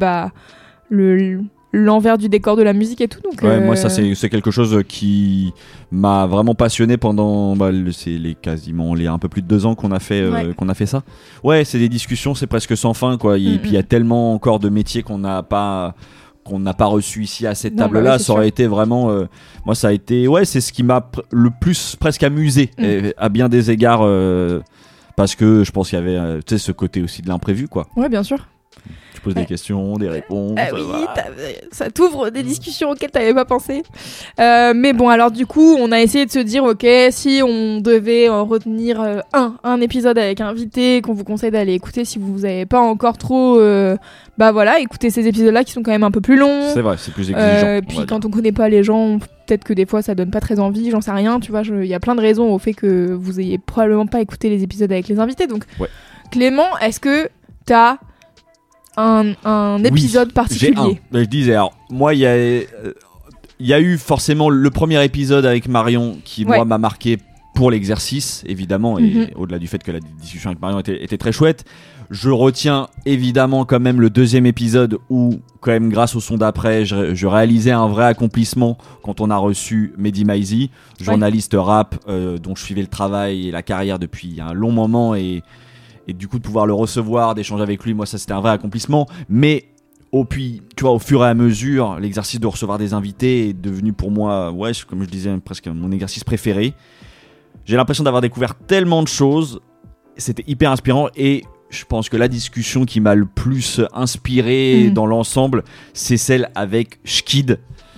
l'envers du décor de la musique et tout. Donc, moi ça c'est quelque chose qui m'a vraiment passionné pendant quasiment les un peu plus de 2 ans qu'on a fait ça. Ouais, c'est des discussions, c'est presque sans fin quoi. Et puis il y a tellement encore de métiers qu'on n'a pas reçu ici à cette table-là. Ça aurait été vraiment moi ça a été c'est ce qui m'a le plus presque amusé à bien des égards parce que je pense qu'il y avait ce côté aussi de l'imprévu quoi. Ouais, bien sûr. Tu poses des questions, des réponses. Ça t'ouvre des discussions auxquelles t'avais pas pensé. Mais bon, alors du coup, on a essayé de se dire, ok, si on devait retenir un épisode avec un invité qu'on vous conseille d'aller écouter si vous avez pas encore trop, écoutez ces épisodes-là qui sont quand même un peu plus longs. C'est vrai, c'est plus exigeant. Puis quand on connaît pas les gens, peut-être que des fois ça donne pas très envie, j'en sais rien, tu vois. Il y a plein de raisons au fait que vous ayez probablement pas écouté les épisodes avec les invités. Donc, Clément, est-ce que t'as un épisode particulier? Je disais, alors moi il y a eu forcément le premier épisode avec Marion qui moi m'a marqué pour l'exercice évidemment, et au-delà du fait que la discussion avec Marion était très chouette. Je retiens évidemment quand même le 2e épisode où quand même grâce au son d'après je réalisais un vrai accomplissement quand on a reçu Mehdi Maizi, journaliste rap dont je suivais le travail et la carrière depuis un long moment, et du coup de pouvoir le recevoir, d'échanger avec lui, moi ça c'était un vrai accomplissement. Mais au fur et à mesure, l'exercice de recevoir des invités est devenu pour moi, comme je disais, presque mon exercice préféré. J'ai l'impression d'avoir découvert tellement de choses, c'était hyper inspirant, et je pense que la discussion qui m'a le plus inspiré dans l'ensemble, c'est celle avec Schkid.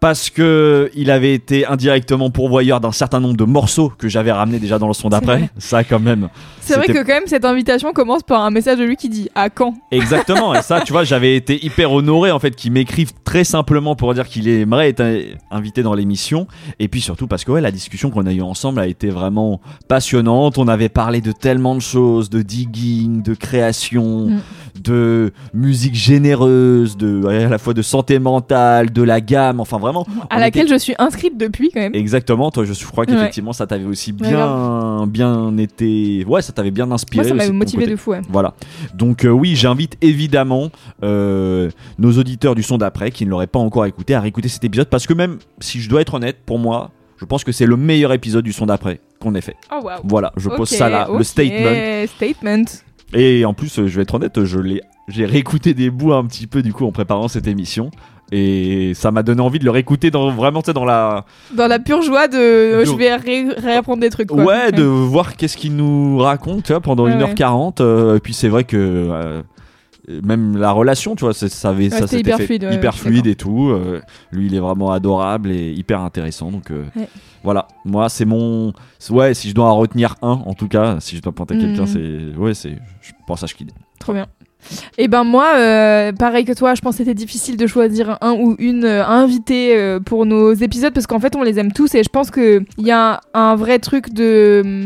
parce que il avait été indirectement pourvoyeur d'un certain nombre de morceaux que j'avais ramenés déjà dans le son d'après. Ça quand même. C'est vrai que quand même cette invitation commence par un message de lui qui dit à quand. Exactement, et ça tu vois, j'avais été hyper honoré en fait qu'il m'écrive très simplement pour dire qu'il aimerait être invité dans l'émission, et puis surtout parce que la discussion qu'on a eue ensemble a été vraiment passionnante. On avait parlé de tellement de choses, de digging, de création, de musique généreuse, à la fois de santé mentale, de la gamme, enfin vraiment à laquelle je suis inscrite depuis quand même. Exactement, toi je crois qu'effectivement ça t'avait aussi bien été, ça t'avait bien inspiré. Moi ça m'avait motivé de fou. Voilà, donc oui, j'invite évidemment nos auditeurs du son d'après qui ne l'auraient pas encore écouté à réécouter cet épisode, parce que même si je dois être honnête, pour moi je pense que c'est le meilleur épisode du son d'après qu'on ait fait. Oh wow. Voilà, je pose ça là, le statement. Et en plus, je vais être honnête, j'ai réécouté des bouts un petit peu du coup en préparant cette émission. Et ça m'a donné envie de le réécouter dans la pure joie de je vais réapprendre des trucs quoi. Ouais, de voir qu'est-ce qu'il nous raconte, tu vois, pendant 1h40. Et puis c'est vrai que même la relation, tu vois, ça s'était hyper fait fluide, hyper fluide et tout. Lui, il est vraiment adorable et hyper intéressant. Donc voilà, moi c'est mon si je dois en retenir un, en tout cas, si je dois pointer quelqu'un, je pense à Schkid. Trop bien. Et ben moi, pareil que toi, je pense que c'était difficile de choisir un ou une invitée pour nos épisodes, parce qu'en fait on les aime tous, et je pense qu'il y a un vrai truc de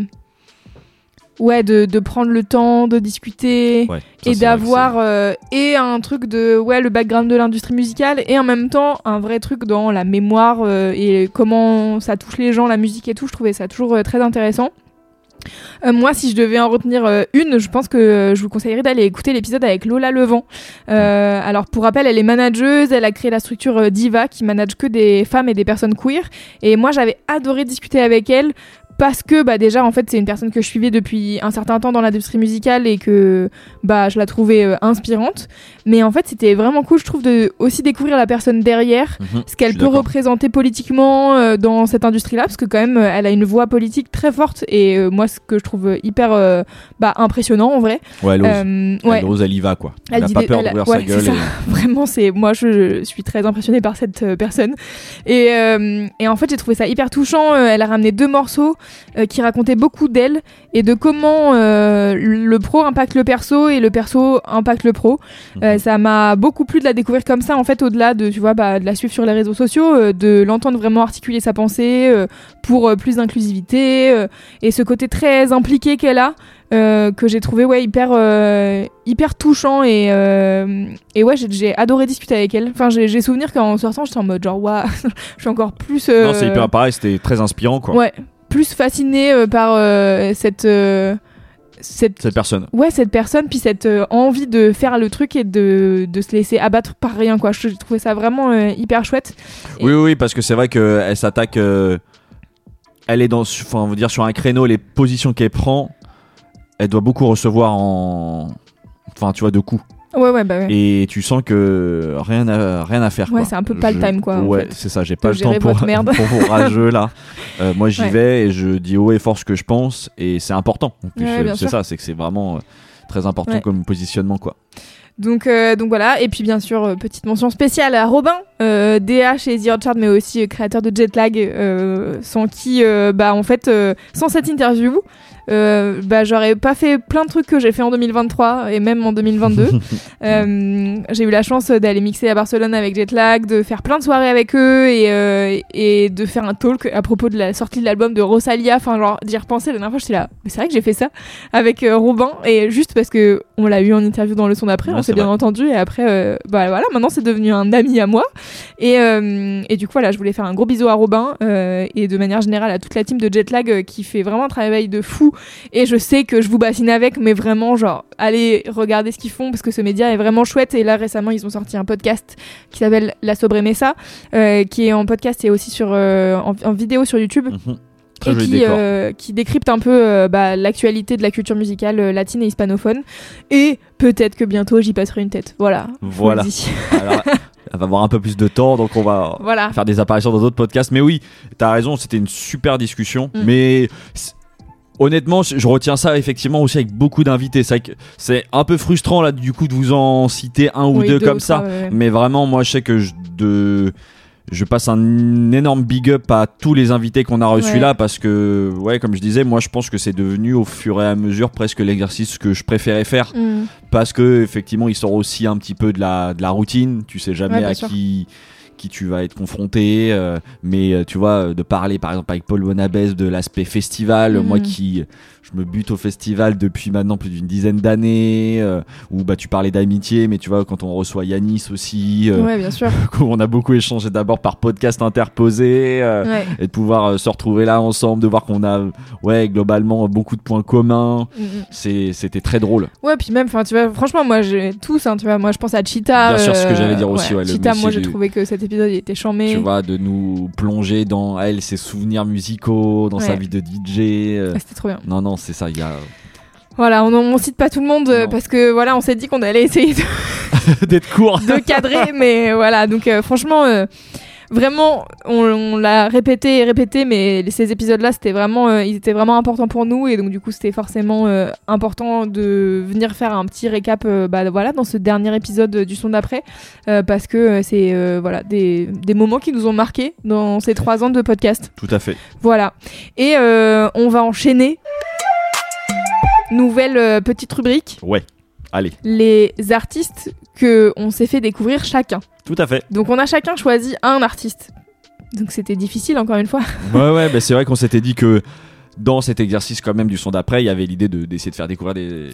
prendre le temps de discuter et d'avoir et un truc de le background de l'industrie musicale, et en même temps un vrai truc dans la mémoire et comment ça touche les gens, la musique et tout. Je trouvais ça toujours très intéressant. Moi, si je devais en retenir une, je pense que je vous conseillerais d'aller écouter l'épisode avec Lola Levent. Alors, pour rappel, elle est manageuse, elle a créé la structure Diva qui manage que des femmes et des personnes queer. Et moi, j'avais adoré discuter avec elle, parce que déjà en fait c'est une personne que je suivais depuis un certain temps dans l'industrie musicale et que je la trouvais inspirante, mais en fait c'était vraiment cool, je trouve, de aussi découvrir la personne derrière, ce qu'elle peut représenter politiquement dans cette industrie là, parce que quand même elle a une voix politique très forte, et moi ce que je trouve hyper impressionnant en vrai. Elle ose, elle y va quoi. Elle a pas peur d'ouvrir sa gueule. Vraiment, moi je suis très impressionnée par cette personne, et en fait j'ai trouvé ça hyper touchant. Elle a ramené 2 morceaux qui racontait beaucoup d'elle et de comment le pro impacte le perso et le perso impacte le pro. Ça m'a beaucoup plu de la découvrir comme ça, en fait, au-delà de, tu vois, de la suivre sur les réseaux sociaux, de l'entendre vraiment articuler sa pensée pour plus d'inclusivité, et ce côté très impliqué qu'elle a, que j'ai trouvé hyper touchant, et j'ai adoré discuter avec elle. Enfin, j'ai souvenir qu'en sortant j'étais en mode genre waouh, je suis encore plus non, c'est hyper pareil, c'était très inspirant quoi. Plus fascinée par cette personne. Cette personne, puis cette envie de faire le truc et de se laisser abattre par rien quoi. Je trouvais ça vraiment hyper chouette. Oui, parce que c'est vrai qu'elle s'attaque, elle est on veut dire sur un créneau, les positions qu'elle prend, elle doit beaucoup recevoir de coups. Ouais. Et tu sens que rien à faire. Ouais, c'est un peu pas le time quoi. Ouais, en fait. c'est ça, j'ai pas le temps pour vos rageux là. Moi j'y vais et je dis haut et fort ce que je pense, et c'est important. En plus, c'est ça, c'est que c'est vraiment très important comme positionnement quoi. Donc voilà, et puis bien sûr petite mention spéciale à Robin, DH et The Orchard, mais aussi créateur de Jetlag, sans qui en fait sans cette interview j'aurais pas fait plein de trucs que j'ai fait en 2023 et même en 2022. J'ai eu la chance d'aller mixer à Barcelone avec Jetlag, de faire plein de soirées avec eux, et de faire un talk à propos de la sortie de l'album de Rosalia. Enfin, genre, d'y repenser, la dernière fois j'étais là, mais c'est vrai que j'ai fait ça avec Robin, et juste parce que on l'a eu en interview dans le son d'après, on s'est bien entendu, et après voilà, maintenant c'est devenu un ami à moi, et du coup voilà, je voulais faire un gros bisou à Robin, et de manière générale à toute la team de Jetlag, qui fait vraiment un travail de fou. Et je sais que je vous bassine avec, mais vraiment, genre, allez regarder ce qu'ils font, parce que ce média est vraiment chouette. Et là, récemment, ils ont sorti un podcast qui s'appelle La Sobremesa, qui est en podcast et aussi en vidéo sur YouTube. Et qui décrypte un peu l'actualité de la culture musicale latine et hispanophone. Et peut-être que bientôt, j'y passerai une tête. Voilà. Alors, elle va avoir un peu plus de temps, donc on va faire des apparitions dans d'autres podcasts. Mais oui, t'as raison, c'était une super discussion. Mais honnêtement, je retiens ça effectivement aussi avec beaucoup d'invités. C'est un peu frustrant là du coup de vous en citer un ou deux comme ça. Mais vraiment, moi je sais que Je passe un énorme big up à tous les invités qu'on a reçus là parce que, comme je disais, moi je pense que c'est devenu au fur et à mesure presque l'exercice que je préférais faire parce que effectivement il sort aussi un petit peu de la routine. Tu sais jamais à qui tu vas être confronté, mais tu vois, de parler par exemple avec Paul Bonabès de l'aspect festival, moi je me bute au festival depuis maintenant plus d'une dizaine d'années, où tu parlais d'amitié, mais tu vois, quand on reçoit Yanis aussi, bien sûr. on a beaucoup échangé d'abord par podcast interposé, et de pouvoir se retrouver là ensemble, de voir qu'on a globalement beaucoup de points communs, c'était très drôle. Ouais, puis même, tu vois, franchement, moi j'ai tous, tu vois, moi je pense à Cheetah. Bien sûr, ce que j'allais dire aussi, Cheetah, moi j'ai trouvé que cet épisode il était chambé. Tu vois, de nous plonger dans ses souvenirs musicaux, dans sa vie de DJ. C'était trop bien. Non, c'est ça, il y a... Voilà, on cite pas tout le monde parce que on s'est dit qu'on allait essayer d'être court, de cadrer, mais voilà, donc franchement, vraiment, on l'a répété, mais ces épisodes-là, ils étaient vraiment importants pour nous, et donc du coup, c'était forcément important de venir faire un petit récap, dans ce dernier épisode du Son d'après, parce que c'est des moments qui nous ont marqués dans ces 3 ans de podcast. Tout à fait. Voilà, et on va enchaîner. Nouvelle petite rubrique. Ouais, allez. Les artistes qu'on s'est fait découvrir chacun. Tout à fait. Donc on a chacun choisi un artiste. Donc c'était difficile encore une fois. Ouais, c'est vrai qu'on s'était dit que dans cet exercice quand même du Son d'après, il y avait l'idée d'essayer de faire découvrir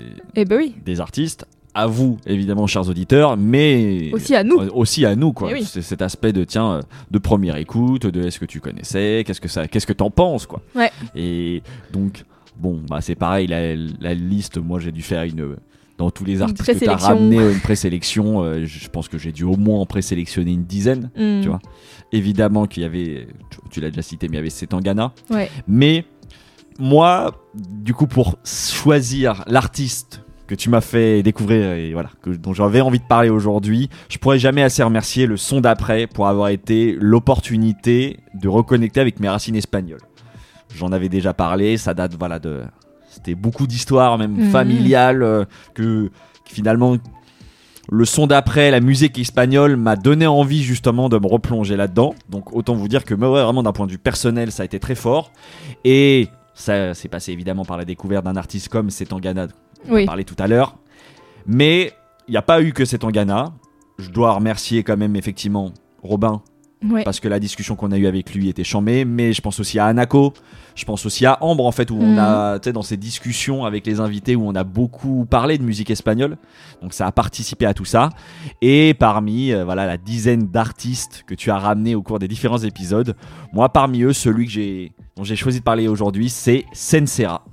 des artistes. À vous, évidemment, chers auditeurs, mais aussi à nous. Aussi à nous, quoi. C'est cet aspect de première écoute, de est-ce que tu connaissais, qu'est-ce que t'en penses, quoi. Ouais. Et donc... Bon, c'est pareil, la liste, moi j'ai dû faire dans tous les artistes que tu as ramené une présélection, je pense que j'ai dû au moins en présélectionner une dizaine, tu vois. Évidemment qu'il y avait, tu l'as déjà cité, mais il y avait Setangana. Ouais. Mais moi, du coup, pour choisir l'artiste que tu m'as fait découvrir et dont j'avais envie de parler aujourd'hui, je pourrais jamais assez remercier le Son d'après pour avoir été l'opportunité de reconnecter avec mes racines espagnoles. J'en avais déjà parlé, ça date c'était beaucoup d'histoires même familiales que finalement le Son d'après, la musique espagnole m'a donné envie justement de me replonger là-dedans. Donc autant vous dire que vraiment d'un point de vue personnel, ça a été très fort, et ça s'est passé évidemment par la découverte d'un artiste comme Setangana dont on parlait tout à l'heure. Mais il n'y a pas eu que Setangana. Je dois remercier quand même effectivement Robin. Ouais. Parce que la discussion qu'on a eue avec lui était chambée, mais je pense aussi à Anako, je pense aussi à Ambre en fait, où on a, tu sais, dans ces discussions avec les invités où on a beaucoup parlé de musique espagnole, donc ça a participé à tout ça. Et parmi la dizaine d'artistes que tu as ramenés au cours des différents épisodes, moi parmi eux, celui dont j'ai choisi de parler aujourd'hui, c'est Sensenra.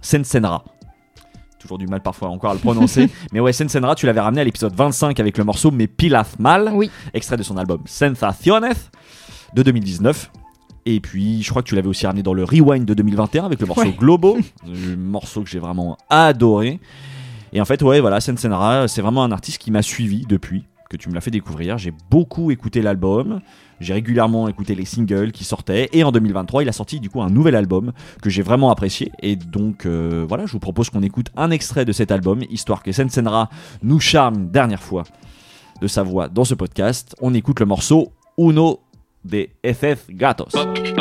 Toujours du mal parfois encore à le prononcer. Mais ouais, Sensenra, tu l'avais ramené à l'épisode 25 avec le morceau Me Pilas Mal, extrait de son album Sensaciones de 2019. Et puis, je crois que tu l'avais aussi ramené dans le Rewind de 2021 avec le morceau Globo, un morceau que j'ai vraiment adoré. Et en fait, Sensenra, c'est vraiment un artiste qui m'a suivi depuis que tu me l'as fait découvrir. J'ai beaucoup écouté l'album, j'ai régulièrement écouté les singles qui sortaient, et en 2023 il a sorti du coup un nouvel album que j'ai vraiment apprécié, et donc je vous propose qu'on écoute un extrait de cet album, histoire que Sensenra nous charme une dernière fois de sa voix dans ce podcast. On écoute le morceau Uno de Heces Gatos.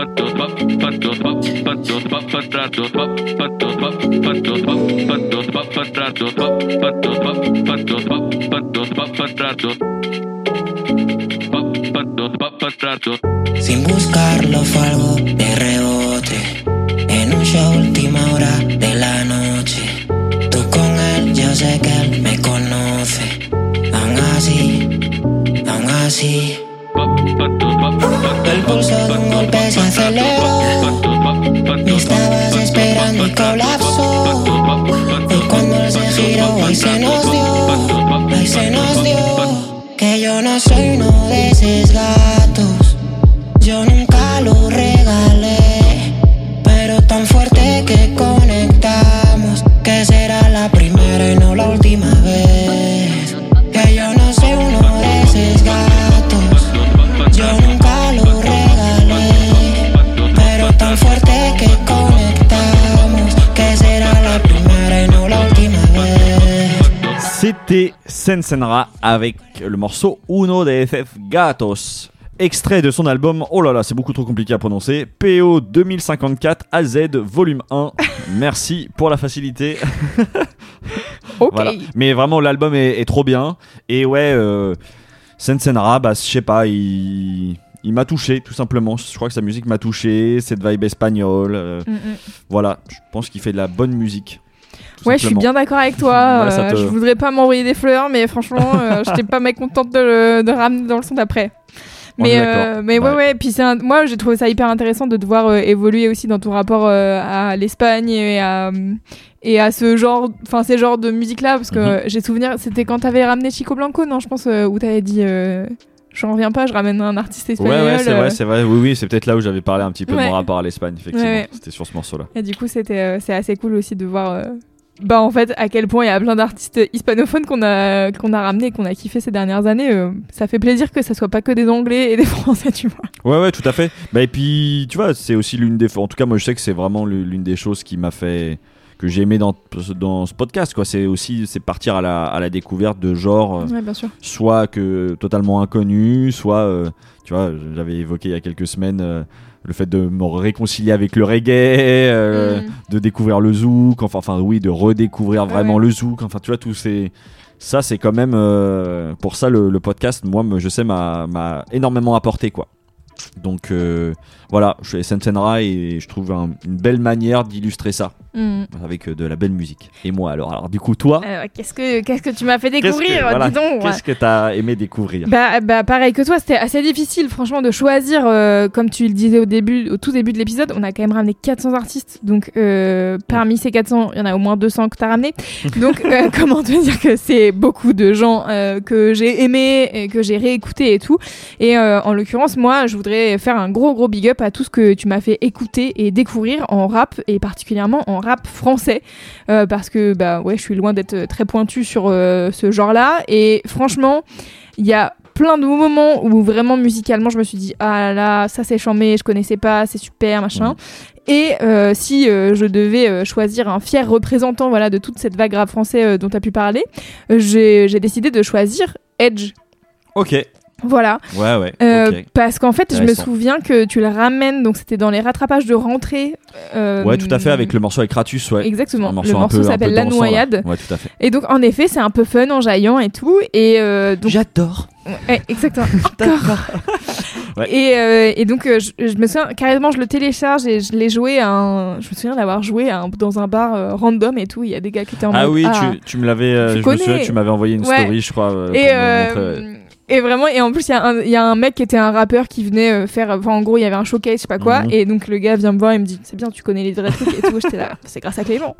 Sin buscarlo fue algo de rebote, en un show última hora de la noche. Tú con él, yo sé que él me conoce. Aún así el pulso de un golpe se aceleró. Me estabas esperando y colapsó. Y cuando él se giró, ahí se nos dio. Que yo no soy uno de esos gatos, yo nunca lo regalé, pero tan fuerte que conectamos, que será la primera y no la última vez. Que yo no soy uno de esos gatos, yo nunca lo regalé, pero tan fuerte que conectamos, que será la primera y no la última vez. C'était Sensenra avec le morceau Uno de Heces Gatos. Extrait de son album, oh là là, c'est beaucoup trop compliqué à prononcer, PO 2054 AZ Volume 1. Merci pour la facilité. Ok. Voilà. Mais vraiment, l'album est trop bien. Et ouais, Sensenra, bah, je sais pas, il m'a touché, tout simplement. Je crois que sa musique m'a touché, cette vibe espagnole. Voilà, je pense qu'il fait de la bonne musique. Ouais, je suis bien d'accord avec toi. Je voudrais pas m'envoyer des fleurs, mais franchement, j'étais pas mécontente de ramener dans le son d'après. Mais ouais. Puis moi, j'ai trouvé ça hyper intéressant de te voir évoluer aussi dans ton rapport à l'Espagne et à ces genres de musique-là, parce que j'ai souvenir, c'était quand t'avais ramené Chico Blanco, non, je pense, où t'avais dit. J'en reviens pas, je ramène un artiste espagnol. Ouais, c'est vrai. Oui, c'est peut-être là où j'avais parlé un petit peu de mon rapport à l'Espagne, effectivement. Ouais. C'était sur ce morceau-là. Et du coup, c'est assez cool aussi de voir. En fait, à quel point il y a plein d'artistes hispanophones qu'on a ramenés, qu'on a kiffé ces dernières années. Ça fait plaisir que ça soit pas que des Anglais et des Français, tu vois. Ouais, tout à fait. Et puis, tu vois, c'est aussi en tout cas, moi, je sais que c'est vraiment l'une des choses qui m'a fait, que j'ai aimé dans ce podcast, quoi. C'est partir à la découverte de genres, bien sûr. Soit que totalement inconnus, soit, tu vois, j'avais évoqué il y a quelques semaines. Le fait de me réconcilier avec le reggae, de découvrir le zouk, de redécouvrir vraiment le zouk, tu vois, ça c'est quand même pour ça le podcast, moi je sais m'a énormément apporté, quoi. Donc voilà, je fais Sensenra et je trouve une belle manière d'illustrer ça avec de la belle musique. Et moi alors du coup toi, qu'est-ce que tu m'as fait découvrir, dis donc. Qu'est-ce que t'as aimé découvrir? Bah pareil que toi, c'était assez difficile franchement de choisir, comme tu le disais au tout début de l'épisode, on a quand même ramené 400 artistes, donc parmi ces 400 il y en a au moins 200 que t'as ramené, donc comment te dire que c'est beaucoup de gens que j'ai aimé et que j'ai réécouté et tout, et en l'occurrence moi je voudrais faire un gros big up à tout ce que tu m'as fait écouter et découvrir en rap, et particulièrement en rap français, parce que je suis loin d'être très pointue sur ce genre-là, et franchement il y a plein de moments où vraiment musicalement je me suis dit ah là ça c'est chambé, je connaissais pas, c'est super machin. Et si je devais choisir un fier représentant de toute cette vague rap français dont tu as pu parler, j'ai décidé de choisir Edge. Ok. Voilà. Ouais. Okay. Parce qu'en fait, je me souviens que tu le ramènes, donc c'était dans les rattrapages de rentrée. Ouais, tout à fait, avec le morceau avec Kratus, ouais. Exactement. Le morceau s'appelle La Noyade. Là. Ouais, tout à fait. Et donc, en effet, c'est un peu fun, enjaillant et tout. Et donc... J'adore. Ouais, exactement. Encore. Ouais. Et donc, je me souviens, carrément, je le télécharge et je l'ai joué je me souviens l'avoir joué dans un bar random et tout. Il y a des gars qui étaient en mode... Ah oui, tu me l'avais... je me souviens que tu m'avais envoyé une story, je crois, pour me montrer... Et vraiment, et en plus, il y a un mec qui était un rappeur qui venait faire, en gros, il y avait un showcase, je sais pas quoi, et donc le gars vient me voir et me dit, c'est bien, tu connais les vrais trucs et tout, j'étais là, c'est grâce à Clément.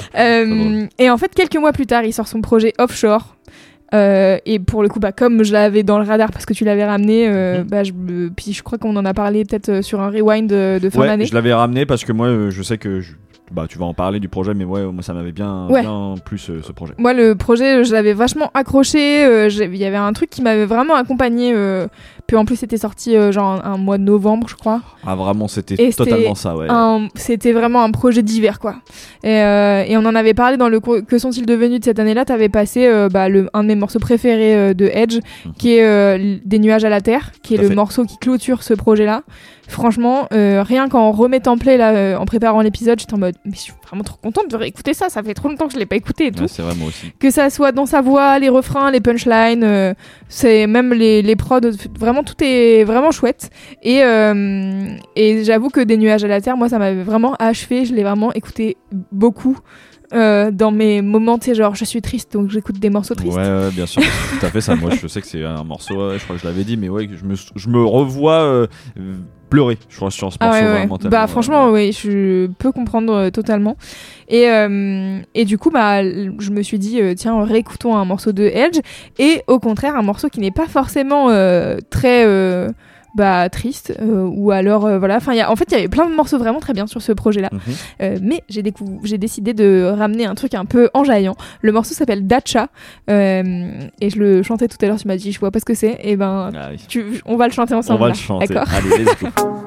Et en fait, quelques mois plus tard, il sort son projet Offshore. Et pour le coup, comme je l'avais dans le radar parce que tu l'avais ramené, puis je crois qu'on en a parlé peut-être sur un rewind de fin d'année. Je l'avais ramené parce que moi, je sais que tu vas en parler du projet, mais moi ça m'avait bien plu ce projet. Moi le projet, je l'avais vachement accroché, il y avait un truc qui m'avait vraiment accompagné, puis en plus c'était sorti genre un mois de novembre je crois. Ah vraiment c'était totalement ça, ouais. C'était vraiment un projet d'hiver quoi. Et on en avait parlé dans le Que sont-ils devenus de cette année-là, t'avais passé un de mes morceaux préférés de Edge, qui est Des nuages à la terre, qui est le morceau qui clôture ce projet-là. Franchement, rien qu'en remettant play là, en préparant l'épisode, j'étais en mode mais je suis vraiment trop contente de réécouter ça fait trop longtemps que je l'ai pas écouté et tout. C'est vrai, moi aussi. Que ça soit dans sa voix, les refrains, les punchlines, c'est même les prods, vraiment tout est vraiment chouette. Et j'avoue que Des nuages à la terre, moi ça m'avait vraiment achevé, je l'ai vraiment écouté beaucoup. Dans mes moments, tu sais, genre je suis triste donc j'écoute des morceaux tristes. Ouais, bien sûr, tout à fait ça. Moi je sais que c'est un morceau, je crois que je l'avais dit, mais ouais, je me revois pleurer, je crois, sur ce morceau. Vraiment, franchement, oui, je peux comprendre totalement. Et du coup, je me suis dit, tiens, réécoutons un morceau de Edge, et au contraire, un morceau qui n'est pas forcément très... triste, ou alors voilà, enfin en fait il y avait plein de morceaux vraiment très bien sur ce projet là, mais j'ai décidé de ramener un truc un peu enjaillant. Le morceau s'appelle Dacha, et je le chantais tout à l'heure, tu m'as dit je vois pas ce que c'est, et on va le chanter ensemble. On va le chanter, d'accord. Allez, let's go.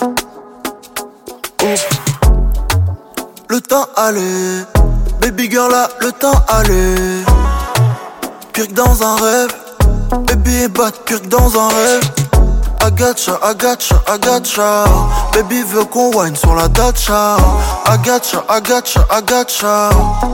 Le temps allait, baby girl là, le temps allait, pire que dans un rêve, baby bat pire que dans un rêve. Agacha, agacha, agacha. Baby veut qu'on wine sur la dacha. Agacha, agacha, agacha.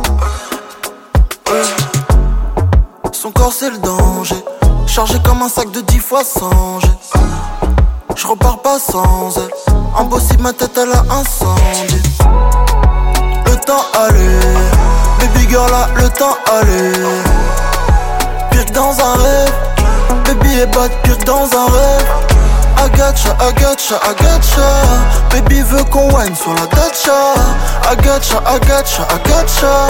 Son corps c'est le danger. Chargé comme un sac de 10 fois sans jet. Je repars pas sans elle. Impossible, ma tête elle a incendie. Le temps allait. Baby girl là, le temps allait. Pire que dans un rêve. Baby est bad, pire que dans un rêve. Agacha, agacha, agacha. Baby veut qu'on wine sur la dacha. Agacha, agacha, agacha.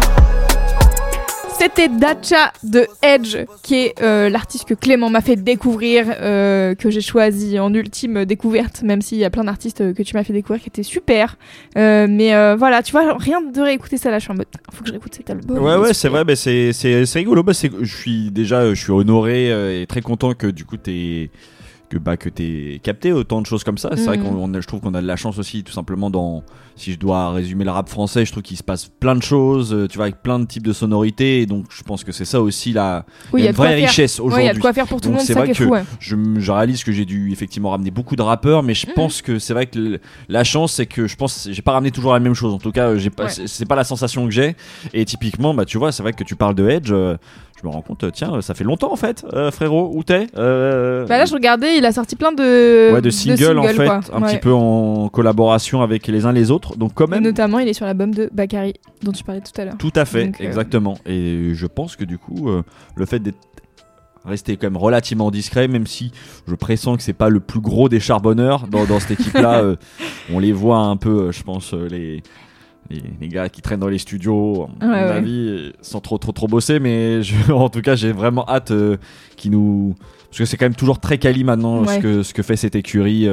C'était Dacha de Edge, qui est l'artiste que Clément m'a fait découvrir, que j'ai choisi en ultime découverte, même s'il y a plein d'artistes que tu m'as fait découvrir qui étaient super. Mais voilà, tu vois, rien de réécouter ça là, je suis en mode, faut que je réécoute cet album. Ouais, c'est vrai, c'est rigolo. Je suis honoré et très content que du coup t'aies capté autant de choses comme ça. C'est vrai je trouve qu'on a de la chance aussi, tout simplement, si je dois résumer le rap français, je trouve qu'il se passe plein de choses, tu vois, avec plein de types de sonorités, et donc je pense que c'est ça aussi il y a une vraie richesse aujourd'hui. Il y a de quoi faire pour tout le monde, c'est ça vrai qui est fou. Ouais. Je réalise que j'ai dû effectivement ramener beaucoup de rappeurs, mais je pense que c'est vrai que la chance, c'est que j'ai pas ramené toujours la même chose. En tout cas, c'est pas la sensation que j'ai. Et typiquement, tu vois, c'est vrai que tu parles de Edge. Je me rends compte, tiens, ça fait longtemps en fait, frérot, où t'es Là, je regardais, il a sorti plein de singles en fait, quoi. Un petit peu en collaboration avec les uns les autres, donc quand même. Notamment, il est sur l'album de Bakary, dont tu parlais tout à l'heure. Tout à fait, donc, exactement. Et je pense que du coup, le fait d'être resté quand même relativement discret, même si je pressens que c'est pas le plus gros des charbonneurs dans cette équipe-là. On les voit un peu, je pense, les gars qui traînent dans les studios, à mon avis, sans trop bosser, mais en tout cas, j'ai vraiment hâte qu'ils nous... Parce que c'est quand même toujours très quali maintenant ce que fait cette écurie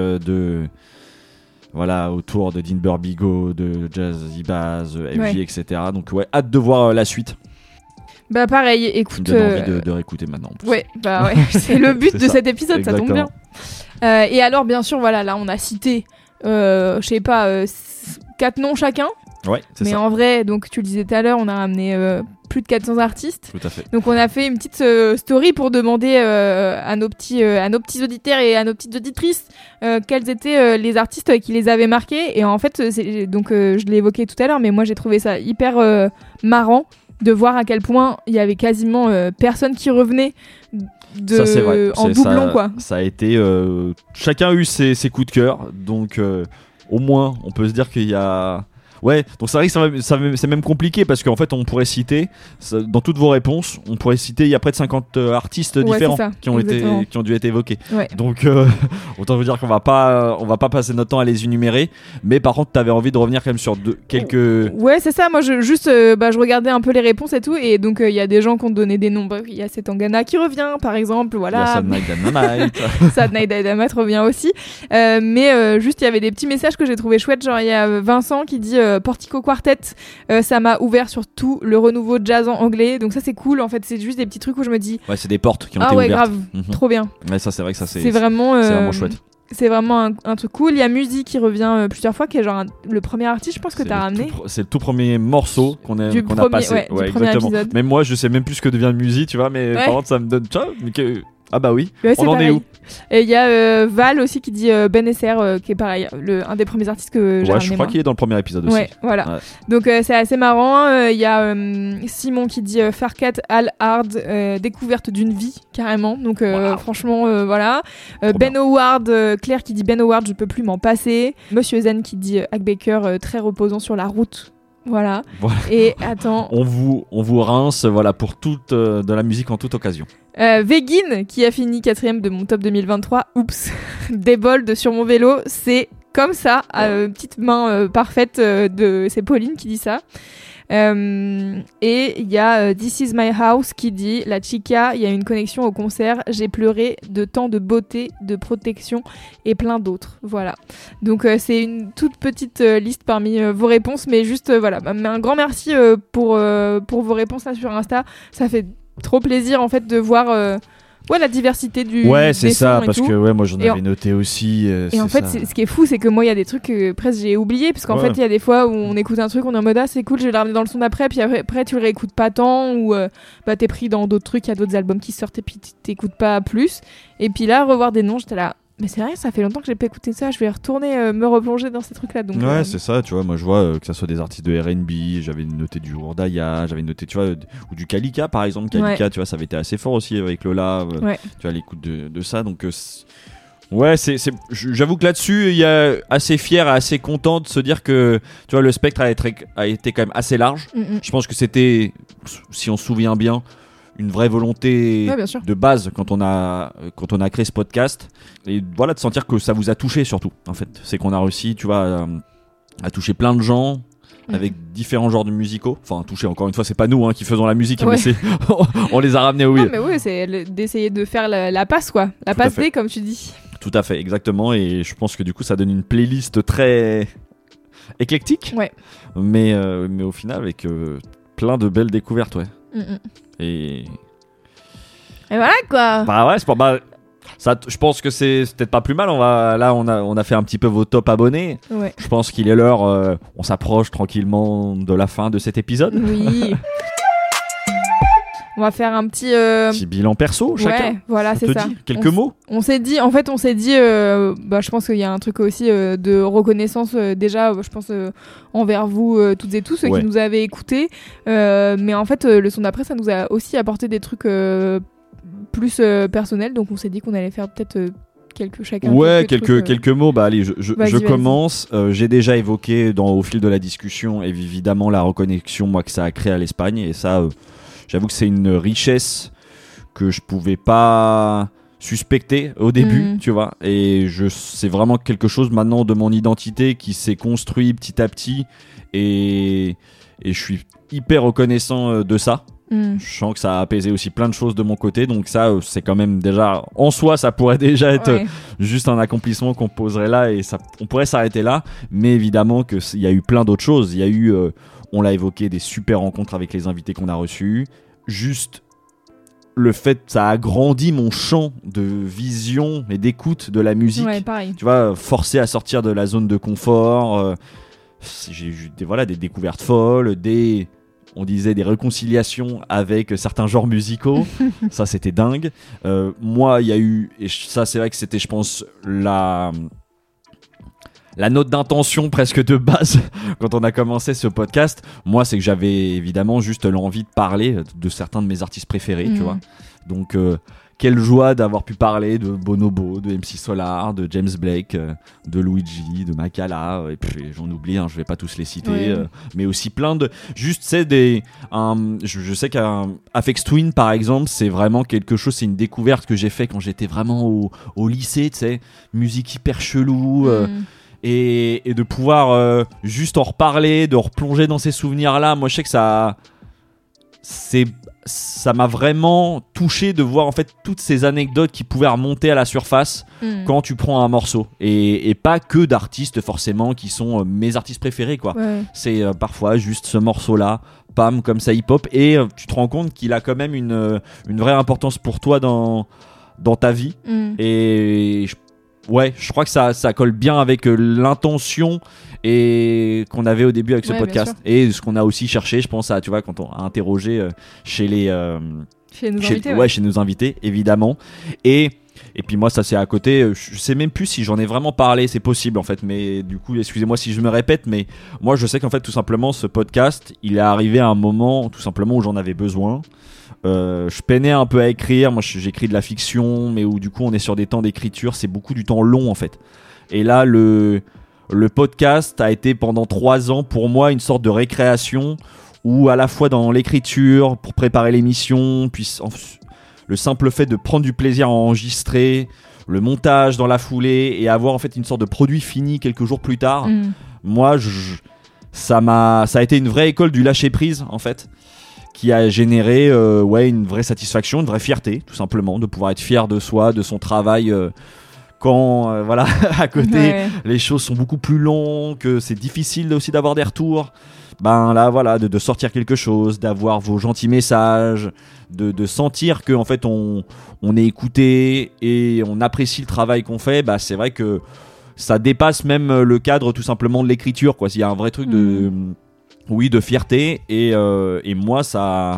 autour de Dean Burbigo, de Jazzy Bass, FG, etc. Donc hâte de voir la suite. Bah pareil, écoute... Ça me donne envie de réécouter maintenant. C'est le but de cet épisode, exactement. Ça tombe bien. Et alors, bien sûr, voilà, là, on a cité, je sais pas, 4 noms chacun. Ouais, c'est mais ça. En vrai, donc tu le disais tout à l'heure, on a ramené plus de 400 artistes. Tout à fait. Donc on a fait une petite story pour demander à nos petits auditeurs et à nos petites auditrices quels étaient les artistes qui les avaient marqués. Et en fait, je l'ai évoqué tout à l'heure, mais moi j'ai trouvé ça hyper marrant de voir à quel point il y avait quasiment personne qui revenait ça, c'est vrai. en doublon, quoi. Ça a été chacun a eu ses coups de cœur, donc au moins on peut se dire qu'il y a... Ouais, donc c'est vrai que c'est même compliqué parce qu'en fait on pourrait citer, dans toutes vos réponses, on pourrait citer, il y a près de 50 artistes différents qui ont dû être évoqués. Ouais. Donc autant vous dire qu'on va pas passer notre temps à les énumérer, mais par contre t'avais envie de revenir quand même sur quelques... Ouais, c'est ça, moi je regardais un peu les réponses et tout, et donc il y a des gens qui ont donné des noms, il y a Setangana qui revient par exemple, voilà. Il y a Sad Night Dynamite. Sad Night Dynamite revient aussi, mais juste il y avait des petits messages que j'ai trouvé chouettes, genre il y a Vincent qui dit Portico Quartet, ça m'a ouvert sur tout le renouveau de jazz en anglais, donc ça c'est cool en fait, c'est juste des petits trucs où je me dis c'est des portes qui ont été ouvertes. Grave, trop bien. Ouais, ça c'est vrai que ça c'est vraiment chouette. C'est vraiment un truc cool. Il y a Musi qui revient plusieurs fois, qui est genre le premier artiste, je pense, que t'as ramené. C'est le tout premier morceau qu'on a passé. Ouais, exactement. Épisode. Même moi, je sais même plus ce que devient Musi, tu vois, mais par contre, ça me donne. Ah bah oui, on en est où? Et il y a Val aussi qui dit Ben Esser, qui est pareil, un des premiers artistes que j'ai ramené. Je crois qu'il est dans le premier épisode aussi. Ouais, voilà. Ouais. Donc c'est assez marrant. Il y a Simon qui dit Farkat Al Hard, découverte d'une vie, carrément. Donc franchement, voilà. Ben Howard, Claire qui dit Ben Howard, je peux plus m'en passer. Monsieur Zen qui dit Hack Baker, très reposant sur la route. Voilà. Et attends. On vous rince, pour toute de la musique en toute occasion. Vegin qui a fini 4ème de mon top 2023. Oups. Débold sur mon vélo, c'est comme ça, petite main parfaite c'est Pauline qui dit ça. Et il y a This Is My House qui dit La Chica, il y a une connexion au concert, j'ai pleuré de tant de beauté, de protection et plein d'autres. Voilà. Donc c'est une toute petite liste parmi vos réponses, mais juste un grand merci pour vos réponses là sur Insta. Ça fait trop plaisir en fait de voir la diversité du c'est ça, parce tout. Que moi j'en avais noté aussi. Et en fait, ce qui est fou, c'est que moi il y a des trucs que presque j'ai oubliés, parce qu'en fait il y a des fois où on écoute un truc, on est en mode c'est cool, je vais le ramener dans le son d'après, puis après tu le réécoutes pas tant, ou t'es pris dans d'autres trucs, il y a d'autres albums qui sortent et puis t'écoutes pas plus. Et puis là, revoir des noms, j'étais là, Mais c'est vrai, ça fait longtemps que j'ai pas écouté ça. Je vais retourner me replonger dans ces trucs-là. Donc, ouais, c'est ça, tu vois. Moi, je vois que ça soit des artistes de R&B, j'avais noté du Urdaya, j'avais noté, tu vois, ou du Kalika, par exemple. Kalika, tu vois, ça avait été assez fort aussi avec Lola. Tu vois, l'écoute de ça. Donc, ouais, j'avoue que là-dessus, il y a assez fier et assez content de se dire que, tu vois, le spectre a été quand même assez large. Je pense que c'était, si on se souvient bien, une vraie volonté de base quand on a créé ce podcast, et voilà, de sentir que ça vous a touché surtout, en fait. C'est qu'on a réussi, tu vois, à toucher plein de gens avec différents genres de musicaux. Enfin, toucher, encore une fois, c'est pas nous qui faisons la musique, mais on les a ramenés, oui. Non, mais oui, c'est d'essayer de faire la passe, quoi. La passe D, comme tu dis. Tout à fait, exactement, et je pense que du coup, ça donne une playlist très éclectique, mais au final, avec plein de belles découvertes, Et voilà quoi. Bah ouais, c'est pas ça. Je pense que c'est peut-être pas plus mal. On a fait un petit peu vos top abonnés. Je pense qu'il est l'heure. On s'approche tranquillement de la fin de cet épisode. Oui. On va faire un petit bilan perso chacun. Ouais, voilà, c'est ça. Quelques mots. On s'est dit, je pense qu'il y a un truc aussi de reconnaissance déjà, je pense envers vous toutes et tous ceux qui nous avaient écoutés. Mais en fait, le son d'après, ça nous a aussi apporté des trucs plus personnels. Donc on s'est dit qu'on allait faire peut-être quelques mots. Bah allez, je commence. J'ai déjà évoqué au fil de la discussion, évidemment, la reconnexion que ça a créé à l'Espagne, et ça. J'avoue que c'est une richesse que je pouvais pas suspecter au début, tu vois. Et c'est vraiment quelque chose maintenant de mon identité qui s'est construit petit à petit. Et je suis hyper reconnaissant de ça. Je sens que ça a apaisé aussi plein de choses de mon côté. Donc ça, c'est quand même déjà... En soi, ça pourrait déjà être juste un accomplissement qu'on poserait là. Et on pourrait s'arrêter là. Mais évidemment qu'il y a eu plein d'autres choses. Il y a eu... on l'a évoqué, des super rencontres avec les invités qu'on a reçus. Juste le fait, ça a agrandi mon champ de vision et d'écoute de la musique. Ouais, pareil. Tu vois, forcé à sortir de la zone de confort. J'ai eu des découvertes folles, on disait des réconciliations avec certains genres musicaux. Ça, c'était dingue. Moi, il y a eu, et ça, c'est vrai que c'était, je pense, la note d'intention presque de base quand on a commencé ce podcast. Moi, c'est que j'avais évidemment juste l'envie de parler de certains de mes artistes préférés, tu vois. Donc, quelle joie d'avoir pu parler de Bonobo, de MC Solar, de James Blake, de Luigi, de Makala, et puis j'en oublie, je vais pas tous les citer, mais aussi plein de... Juste, c'est je sais qu'Aphex Twin, par exemple, c'est vraiment quelque chose, c'est une découverte que j'ai fait quand j'étais vraiment au lycée, tu sais, musique hyper chelou... Et de pouvoir juste en reparler, de replonger dans ces souvenirs-là. Moi, je sais que ça m'a vraiment touché de voir en fait toutes ces anecdotes qui pouvaient remonter à la surface quand tu prends un morceau. Et pas que d'artistes forcément qui sont mes artistes préférés, quoi. C'est parfois juste ce morceau-là, pam, comme ça hip-hop. Et tu te rends compte qu'il a quand même une vraie importance pour toi dans ta vie. Et je crois que ça colle bien avec l'intention et qu'on avait au début avec ce podcast, et ce qu'on a aussi cherché, je pense, tu vois, quand on a interrogé chez nos invités, évidemment. Et puis moi, ça c'est à côté, je sais même plus si j'en ai vraiment parlé, c'est possible en fait, mais du coup, excusez-moi si je me répète, mais moi je sais qu'en fait, tout simplement, ce podcast, il est arrivé à un moment tout simplement où j'en avais besoin. Je peinais un peu à écrire. Moi, j'écris de la fiction, mais où du coup, on est sur des temps d'écriture. C'est beaucoup du temps long, en fait. Et là, le podcast a été pendant 3 ans pour moi une sorte de récréation où, à la fois dans l'écriture, pour préparer l'émission, puis le simple fait de prendre du plaisir à enregistrer, le montage dans la foulée et avoir en fait une sorte de produit fini quelques jours plus tard. Moi, ça a été une vraie école du lâcher prise, en fait, qui a généré une vraie satisfaction, une vraie fierté, tout simplement, de pouvoir être fier de soi, de son travail, quand à côté les choses sont beaucoup plus longues, que c'est difficile aussi d'avoir des retours. De sortir quelque chose, d'avoir vos gentils messages, de sentir que en fait on est écouté et on apprécie le travail qu'on fait. C'est vrai que ça dépasse même le cadre tout simplement de l'écriture, quoi. Il y a un vrai truc de fierté, et moi ça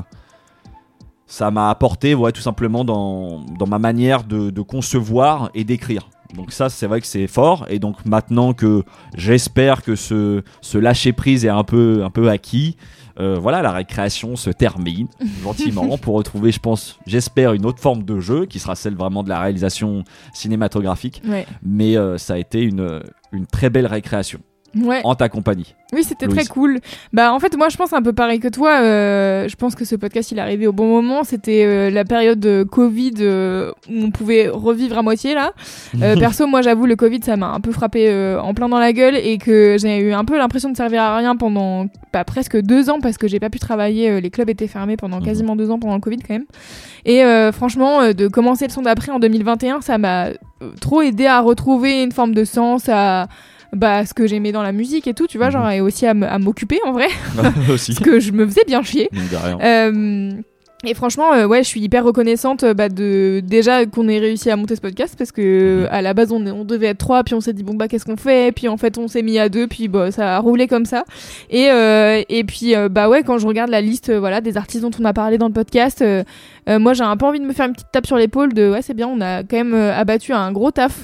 m'a apporté tout simplement dans ma manière de concevoir et d'écrire. Donc ça, c'est vrai que c'est fort. Et donc maintenant que j'espère que ce lâcher prise est un peu acquis, voilà, la récréation se termine gentiment pour retrouver, j'espère, une autre forme de jeu qui sera celle vraiment de la réalisation cinématographique. Ouais. Mais ça a été une très belle récréation. Ouais. En ta compagnie. Oui, c'était Louise. Très cool. Bah, en fait, moi, je pense un peu pareil que toi. Je pense que ce podcast, il est arrivé au bon moment. C'était la période de Covid où on pouvait revivre à moitié, là. Perso, moi, j'avoue, le Covid, ça m'a un peu frappé en plein dans la gueule et que j'ai eu un peu l'impression de servir à rien pendant presque 2 ans parce que j'ai pas pu travailler. Les clubs étaient fermés pendant quasiment 2 ans pendant le Covid, quand même. Et franchement, de commencer le son d'après en 2021, ça m'a trop aidé à retrouver une forme de sens, à ce que j'aimais dans la musique et tout, tu vois, genre, et aussi à m'occuper en vrai. Aussi. Parce que je me faisais bien chier. Et franchement, ouais, je suis hyper reconnaissante déjà qu'on ait réussi à monter ce podcast parce que à la base on devait être 3, puis on s'est dit bon qu'est-ce qu'on fait, puis en fait on s'est mis à 2, puis ça a roulé comme ça. Et puis ouais, quand je regarde la liste des artistes dont on a parlé dans le podcast, moi j'ai un peu envie de me faire une petite tape sur l'épaule de ouais c'est bien, on a quand même abattu un gros taf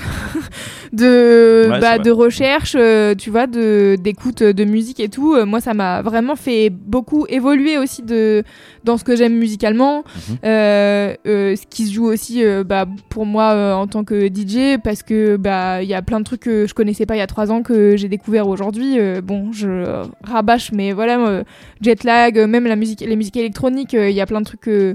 de recherche, tu vois, d'écoute de musique et tout. Moi ça m'a vraiment fait beaucoup évoluer aussi dans ce que j'aime musicalement, ce qui se joue aussi pour moi en tant que DJ, parce que il y a plein de trucs que je connaissais pas il y a 3 ans que j'ai découvert aujourd'hui. Je rabâche, mais voilà, Jetlag, même les musiques électroniques, il y a plein de trucs que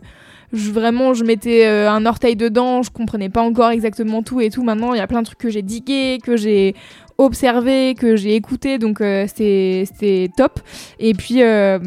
je mettais un orteil dedans, je comprenais pas encore exactement tout et tout. Maintenant il y a plein de trucs que j'ai digué, que j'ai observé, que j'ai écouté, donc c'est top. Et puis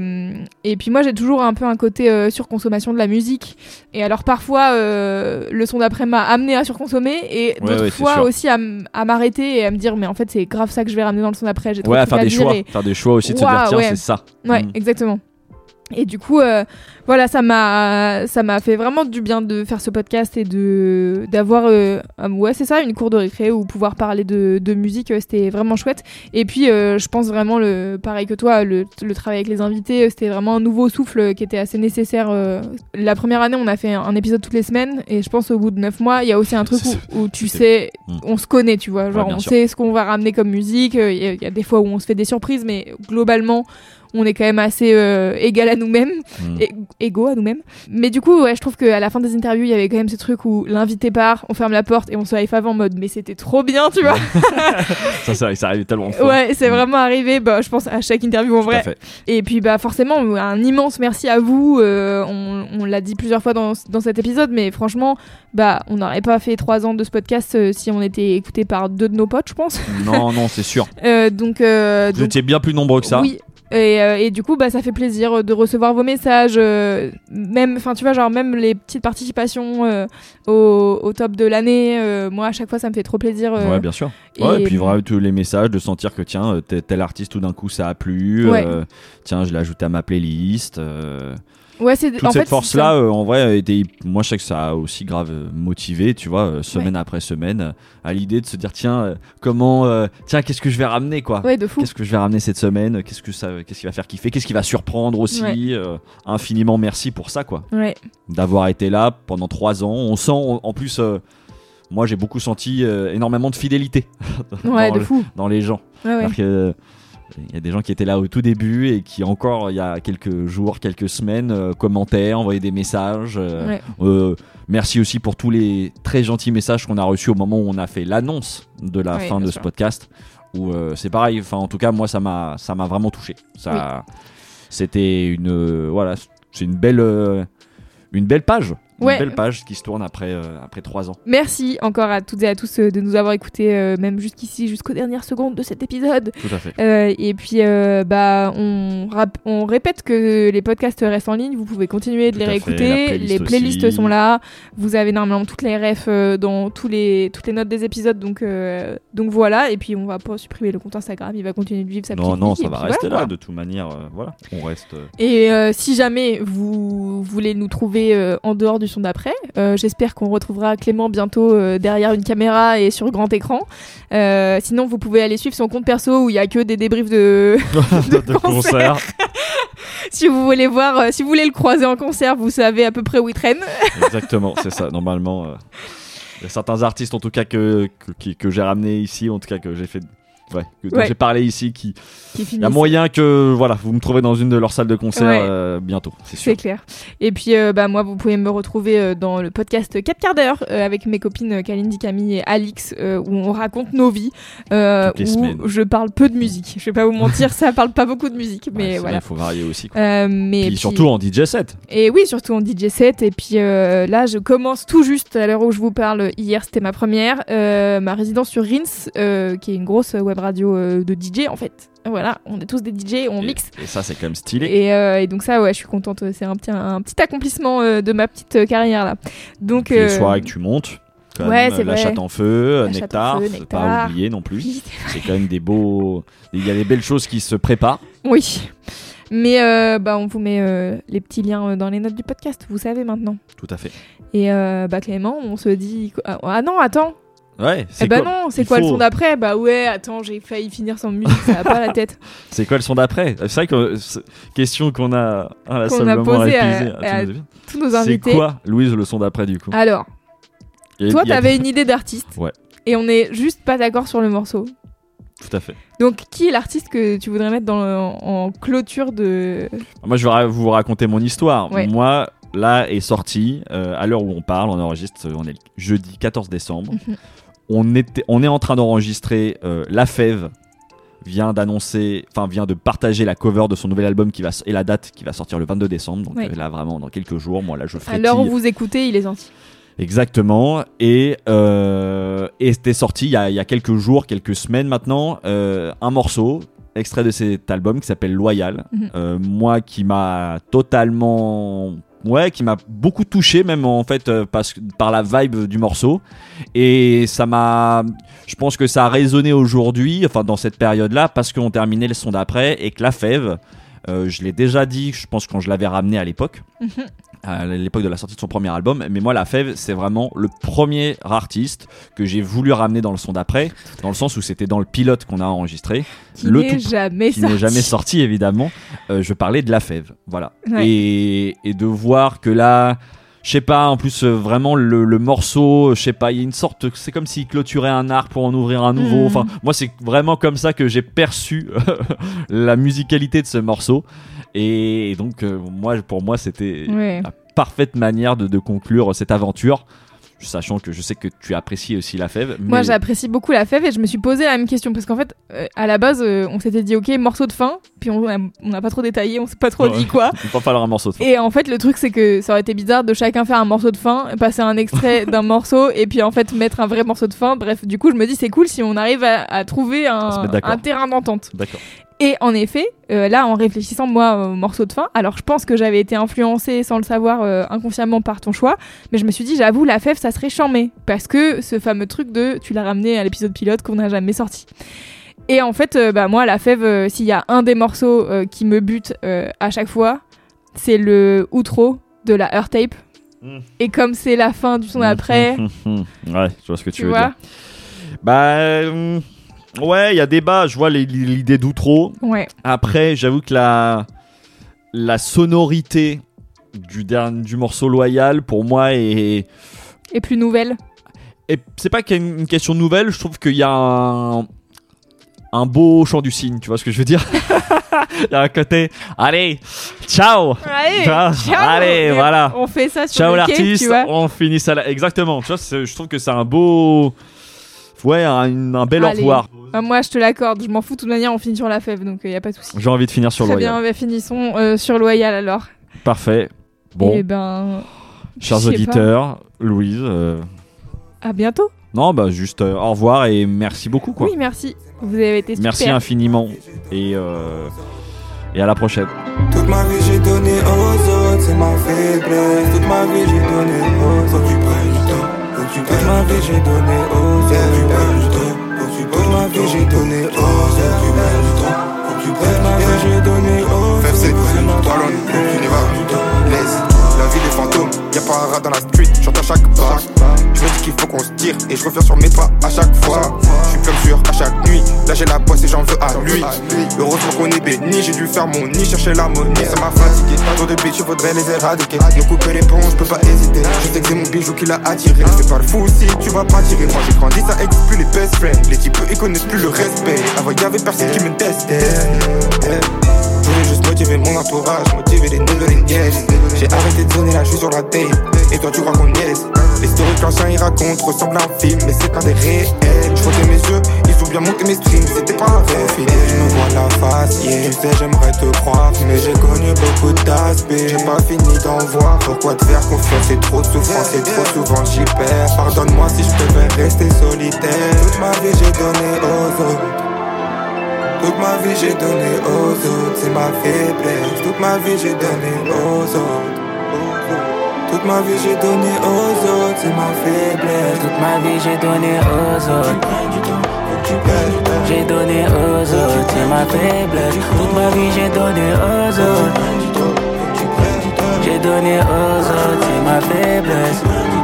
moi j'ai toujours un peu un côté surconsommation de la musique, et alors parfois le son d'après m'a amené à surconsommer, et d'autres fois aussi à m'arrêter et à me dire mais en fait c'est grave ça que je vais ramener dans le son d'après. J'ai trop à faire des choix aussi, de se dire tiens c'est ça. Ouais, exactement. Et du coup, voilà, ça m'a fait vraiment du bien de faire ce podcast et d'avoir, c'est ça, une cour de récré où pouvoir parler de musique, c'était vraiment chouette. Et puis, je pense vraiment, pareil que toi, le travail avec les invités, c'était vraiment un nouveau souffle qui était assez nécessaire. La première année, on a fait un épisode toutes les semaines, et je pense au bout de 9 mois, il y a aussi un truc où tu sais, on se connaît, tu vois, genre on sait ce qu'on va ramener comme musique. Il y a des fois où on se fait des surprises, mais globalement, on est quand même assez égal à nous-mêmes, égaux à nous-mêmes. Mais du coup, ouais, je trouve qu'à la fin des interviews, il y avait quand même ce truc où l'invité part, on ferme la porte et on se high five en mode mais c'était trop bien, tu vois. Ça arrive tellement de fois. Ouais, c'est vraiment arrivé, je pense à chaque interview en vrai. Et puis forcément, un immense merci à vous. On l'a dit plusieurs fois dans cet épisode, mais franchement, on n'aurait pas fait 3 ans de ce podcast si on était écouté par 2 de nos potes, je pense. Non, c'est sûr. Donc vous étiez bien plus nombreux que ça. Oui. Et du coup ça fait plaisir de recevoir vos messages, même tu vois, genre même les petites participations au top de l'année, moi à chaque fois ça me fait trop plaisir. Ouais, bien sûr. Et puis vraiment tous les messages, de sentir que tiens tel artiste tout d'un coup ça a plu, tiens je l'ai ajouté à ma playlist. Ouais, toute cette force-là, en vrai, moi je sais que ça a aussi grave motivé, tu vois, semaine après semaine, à l'idée de se dire tiens, qu'est-ce que je vais ramener, quoi. Ouais, de fou. Qu'est-ce que je vais ramener cette semaine, qu'est-ce qui va faire kiffer, qu'est-ce qui va surprendre aussi. Infiniment merci pour ça, quoi. Ouais. D'avoir été là pendant 3 ans. On sent, en plus, moi j'ai beaucoup senti énormément de fidélité dans les gens. Ouais. Il y a des gens qui étaient là au tout début et qui encore il y a quelques jours, quelques semaines commentaient, envoyaient des messages. Merci aussi pour tous les très gentils messages qu'on a reçus au moment où on a fait l'annonce de la fin de ce podcast. Où c'est pareil. Enfin, en tout cas, moi ça m'a vraiment touché. C'était c'est une belle page. Une belle page qui se tourne après 3 ans. Merci encore à toutes et à tous de nous avoir écoutés, même jusqu'ici, jusqu'aux dernières secondes de cet épisode. Tout à fait. Et puis, on répète que les podcasts restent en ligne. Vous pouvez continuer de les réécouter. Les playlists sont là. Vous avez normalement toutes les refs dans toutes les notes des épisodes. Donc voilà. Et puis, on va pas supprimer le compte Instagram. Il va continuer de vivre sa petite vie. Non, ça va rester là. De toute manière, voilà. On reste. Et si jamais vous voulez nous trouver en dehors du son d'après, j'espère qu'on retrouvera Clément bientôt derrière une caméra et sur grand écran. Sinon vous pouvez aller suivre son compte perso où il y a que des débriefs de concerts. Si vous voulez le croiser en concert, vous savez à peu près où il traîne. Exactement, c'est ça normalement. Il y a certains artistes en tout cas que j'ai ramenés ici, en tout cas que j'ai fait. Dont j'ai parlé ici, il y a moyen que vous me trouvez dans une de leurs salles de concert bientôt, c'est sûr. C'est clair. Et puis moi, vous pouvez me retrouver dans le podcast 4 quarts d'heure avec mes copines Kalindi, Camille et Alix, où on raconte nos vies, où je parle peu de musique. Je vais pas vous mentir, ça parle pas beaucoup de musique, mais voilà. Il faut varier aussi. Puis surtout en DJ set. Et oui, surtout en DJ set. Et puis là, je commence tout juste à l'heure où je vous parle. Hier, c'était ma première, ma résidence sur Rins, qui est une grosse web radio de DJ en fait. Voilà, on est tous des DJ, on mixe. Et ça, c'est quand même stylé. Et donc ça, je suis contente. C'est un petit accomplissement de ma petite carrière là. Donc les soirées que tu montes. C'est vrai. La Chatte en Feu, Nectar, pas oublier non plus. Oui, c'est quand même des beaux. Il y a des belles choses qui se préparent. Oui. Mais on vous met les petits liens dans les notes du podcast, vous savez maintenant. Tout à fait. Et Clément, on se dit ah non, attends. Ouais, c'est non, c'est quoi le son d'après ? Attends, j'ai failli finir sans musique, ça va pas à la tête. C'est quoi le son d'après ? C'est vrai que question qu'on a posée à tous nos invités. C'est quoi, Louise, le son d'après du coup ? Alors, toi, t'avais une idée d'artiste. Ouais. Et on est juste pas d'accord sur le morceau. Tout à fait. Donc, qui est l'artiste que tu voudrais mettre en clôture de... Moi, je vais vous raconter mon histoire. Ouais. Moi, là, est sorti, à l'heure où on parle, on enregistre, on est le jeudi 14 décembre. On est en train d'enregistrer La Fève vient de partager la cover de son nouvel album et la date qui va sortir le 22 décembre. Donc là, vraiment, dans quelques jours, moi, là, je frétille. À l'heure où vous écoutez, il est sorti. Exactement. Et c'était sorti il y a quelques jours, quelques semaines maintenant, un morceau extrait de cet album qui s'appelle Loyal. Moi, qui m'a totalement... qui m'a beaucoup touché même en fait par la vibe du morceau, et je pense que ça a résonné aujourd'hui, enfin dans cette période-là, parce qu'on terminait le son d'après et que La Fève, je l'ai déjà dit, je pense quand je l'avais ramené à l'époque, à l'époque de la sortie de son premier album, mais moi La Fève c'est vraiment le premier artiste que j'ai voulu ramener dans le son d'après, dans le sens où c'était dans le pilote qu'on a enregistré, qui n'est jamais sorti évidemment. Je parlais de La Fève, voilà. Et de voir que là, je sais pas, en plus vraiment le morceau, je sais pas, il y a une sorte, c'est comme s'il clôturait un arc pour en ouvrir un nouveau. Enfin, moi c'est vraiment comme ça que j'ai perçu la musicalité de ce morceau. Et donc pour moi c'était la parfaite manière de conclure cette aventure, sachant que je sais que tu apprécies aussi La Fève. Moi j'apprécie beaucoup La Fève, et je me suis posé la même question parce qu'en fait à la base on s'était dit ok, morceau de fin, puis on n'a pas trop détaillé, on s'est pas trop dit quoi. Il va falloir un morceau de fin. Et en fait le truc c'est que ça aurait été bizarre de chacun faire un morceau de fin, passer un extrait d'un morceau et puis en fait mettre un vrai morceau de fin. Bref, du coup je me dis c'est cool si on arrive à trouver un terrain d'entente. D'accord. Et en effet, là, en réfléchissant, moi, au morceau de fin, alors je pense que j'avais été influencée sans le savoir inconsciemment par ton choix, mais je me suis dit, j'avoue, La Fève, ça serait chambé, parce que ce fameux truc de tu l'as ramené à l'épisode pilote qu'on n'a jamais sorti. Et en fait, moi, La Fève, s'il y a un des morceaux qui me bute à chaque fois, c'est le outro de la Heart Tape. Et comme c'est la fin du son d'après... Ouais, je vois ce que tu veux dire. Ouais, il y a débat, je vois l'idée d'outro. Ouais. Après, j'avoue que la sonorité du morceau Loyal, pour moi, est plus nouvelle. Et c'est pas qu'il y a une question nouvelle, je trouve qu'il y a un beau chant du cygne, tu vois ce que je veux dire. Il y a un côté, allez, ciao, ciao. Allez, voilà. On fait ça sur ciao le quai, l'artiste, tu vois. on finit ça là. Exactement, tu vois, je trouve que c'est un beau... Ouais, un bel au revoir. Moi, je te l'accorde. Je m'en fous. De toute manière, on finit sur La Fève, donc il y a pas de souci. J'ai envie de finir sur Loyal. Très bien, finissons sur Loyal alors. Parfait. Bon. Et chers auditeurs, Louise. À bientôt. Non, juste au revoir et merci beaucoup quoi. Oui, merci. Vous avez été super. Merci infiniment et à la prochaine. Toute ma vie j'ai donné aux autres, c'est ma faiblesse. Toute ma vie j'ai donné aux autres, tu prennes du temps. Toute ma vie j'ai donné aux autres, tu perds du temps. Toute ma vie j'ai donné aux autres, tu perds du temps. Toute ma vie j'ai donné aux autres, tu perds du temps. Laisse la vie des fantômes, y'a pas un rat dans la street, j'entends chaque barre. Je me dis qu'il faut qu'on se tire. Et je reviens sur mes pas à chaque fois. Je suis plein sûr à chaque nuit. Là j'ai la boisse et j'en veux à lui. Heureusement qu'on est béni, j'ai dû faire mon nid, chercher l'harmonie, ça m'a fatigué. Trop de bitches, faudrait les éradiquer. De couper les ponts, je peux pas hésiter. Je sais que c'est mon bijou qui l'a attiré. Fais pas le fou si tu vas pas tirer. Moi j'ai grandi, ça existe plus les best friends. Les types ils connaissent plus le respect. Avant y'avait personne qui me testait. Je voulais juste motiver mon entourage, motiver les nègres et les niaises. J'ai arrêté de donner la jus sur la tape. Et toi tu crois qu'on niaise. Les stories que l'ancien il raconte ressemblent à un film, mais c'est pas des réels. Je frottais mes yeux, ils ont bien monté mes streams, c'était pas un rêve. Je me vois la face, yeah. Tu sais j'aimerais te croire, mais j'ai connu beaucoup d'aspects. J'ai pas fini d'en voir, pourquoi te faire confiance, c'est trop de souffrance, et trop souvent j'y perds. Pardonne-moi si je préfère rester solitaire. Toute ma vie j'ai donné aux autres. Toute ma vie j'ai donné aux autres, c'est ma faiblesse. Toute ma vie j'ai donné aux autres. Toute ma vie j'ai donné aux autres, c'est ma faiblesse. Toute ma vie j'ai donné aux autres. J'ai donné aux autres, c'est ma faiblesse. Toute ma vie j'ai donné aux autres. J'ai donné aux autres, c'est ma faiblesse.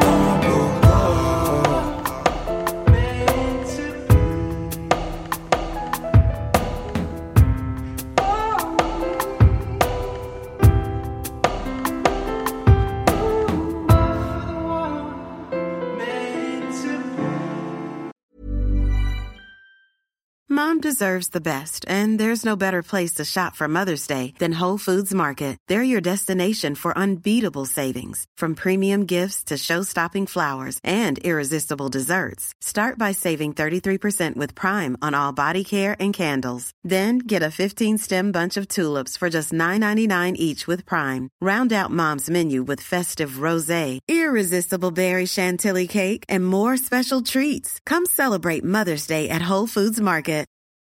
Mom deserves the best, and there's no better place to shop for Mother's Day than Whole Foods Market. They're your destination for unbeatable savings, from premium gifts to show-stopping flowers and irresistible desserts. Start by saving 33% with Prime on all body care and candles. Then get a 15-stem bunch of tulips for just $9.99 each with Prime. Round out Mom's menu with festive rosé, irresistible berry chantilly cake, and more special treats. Come celebrate Mother's Day at Whole Foods Market.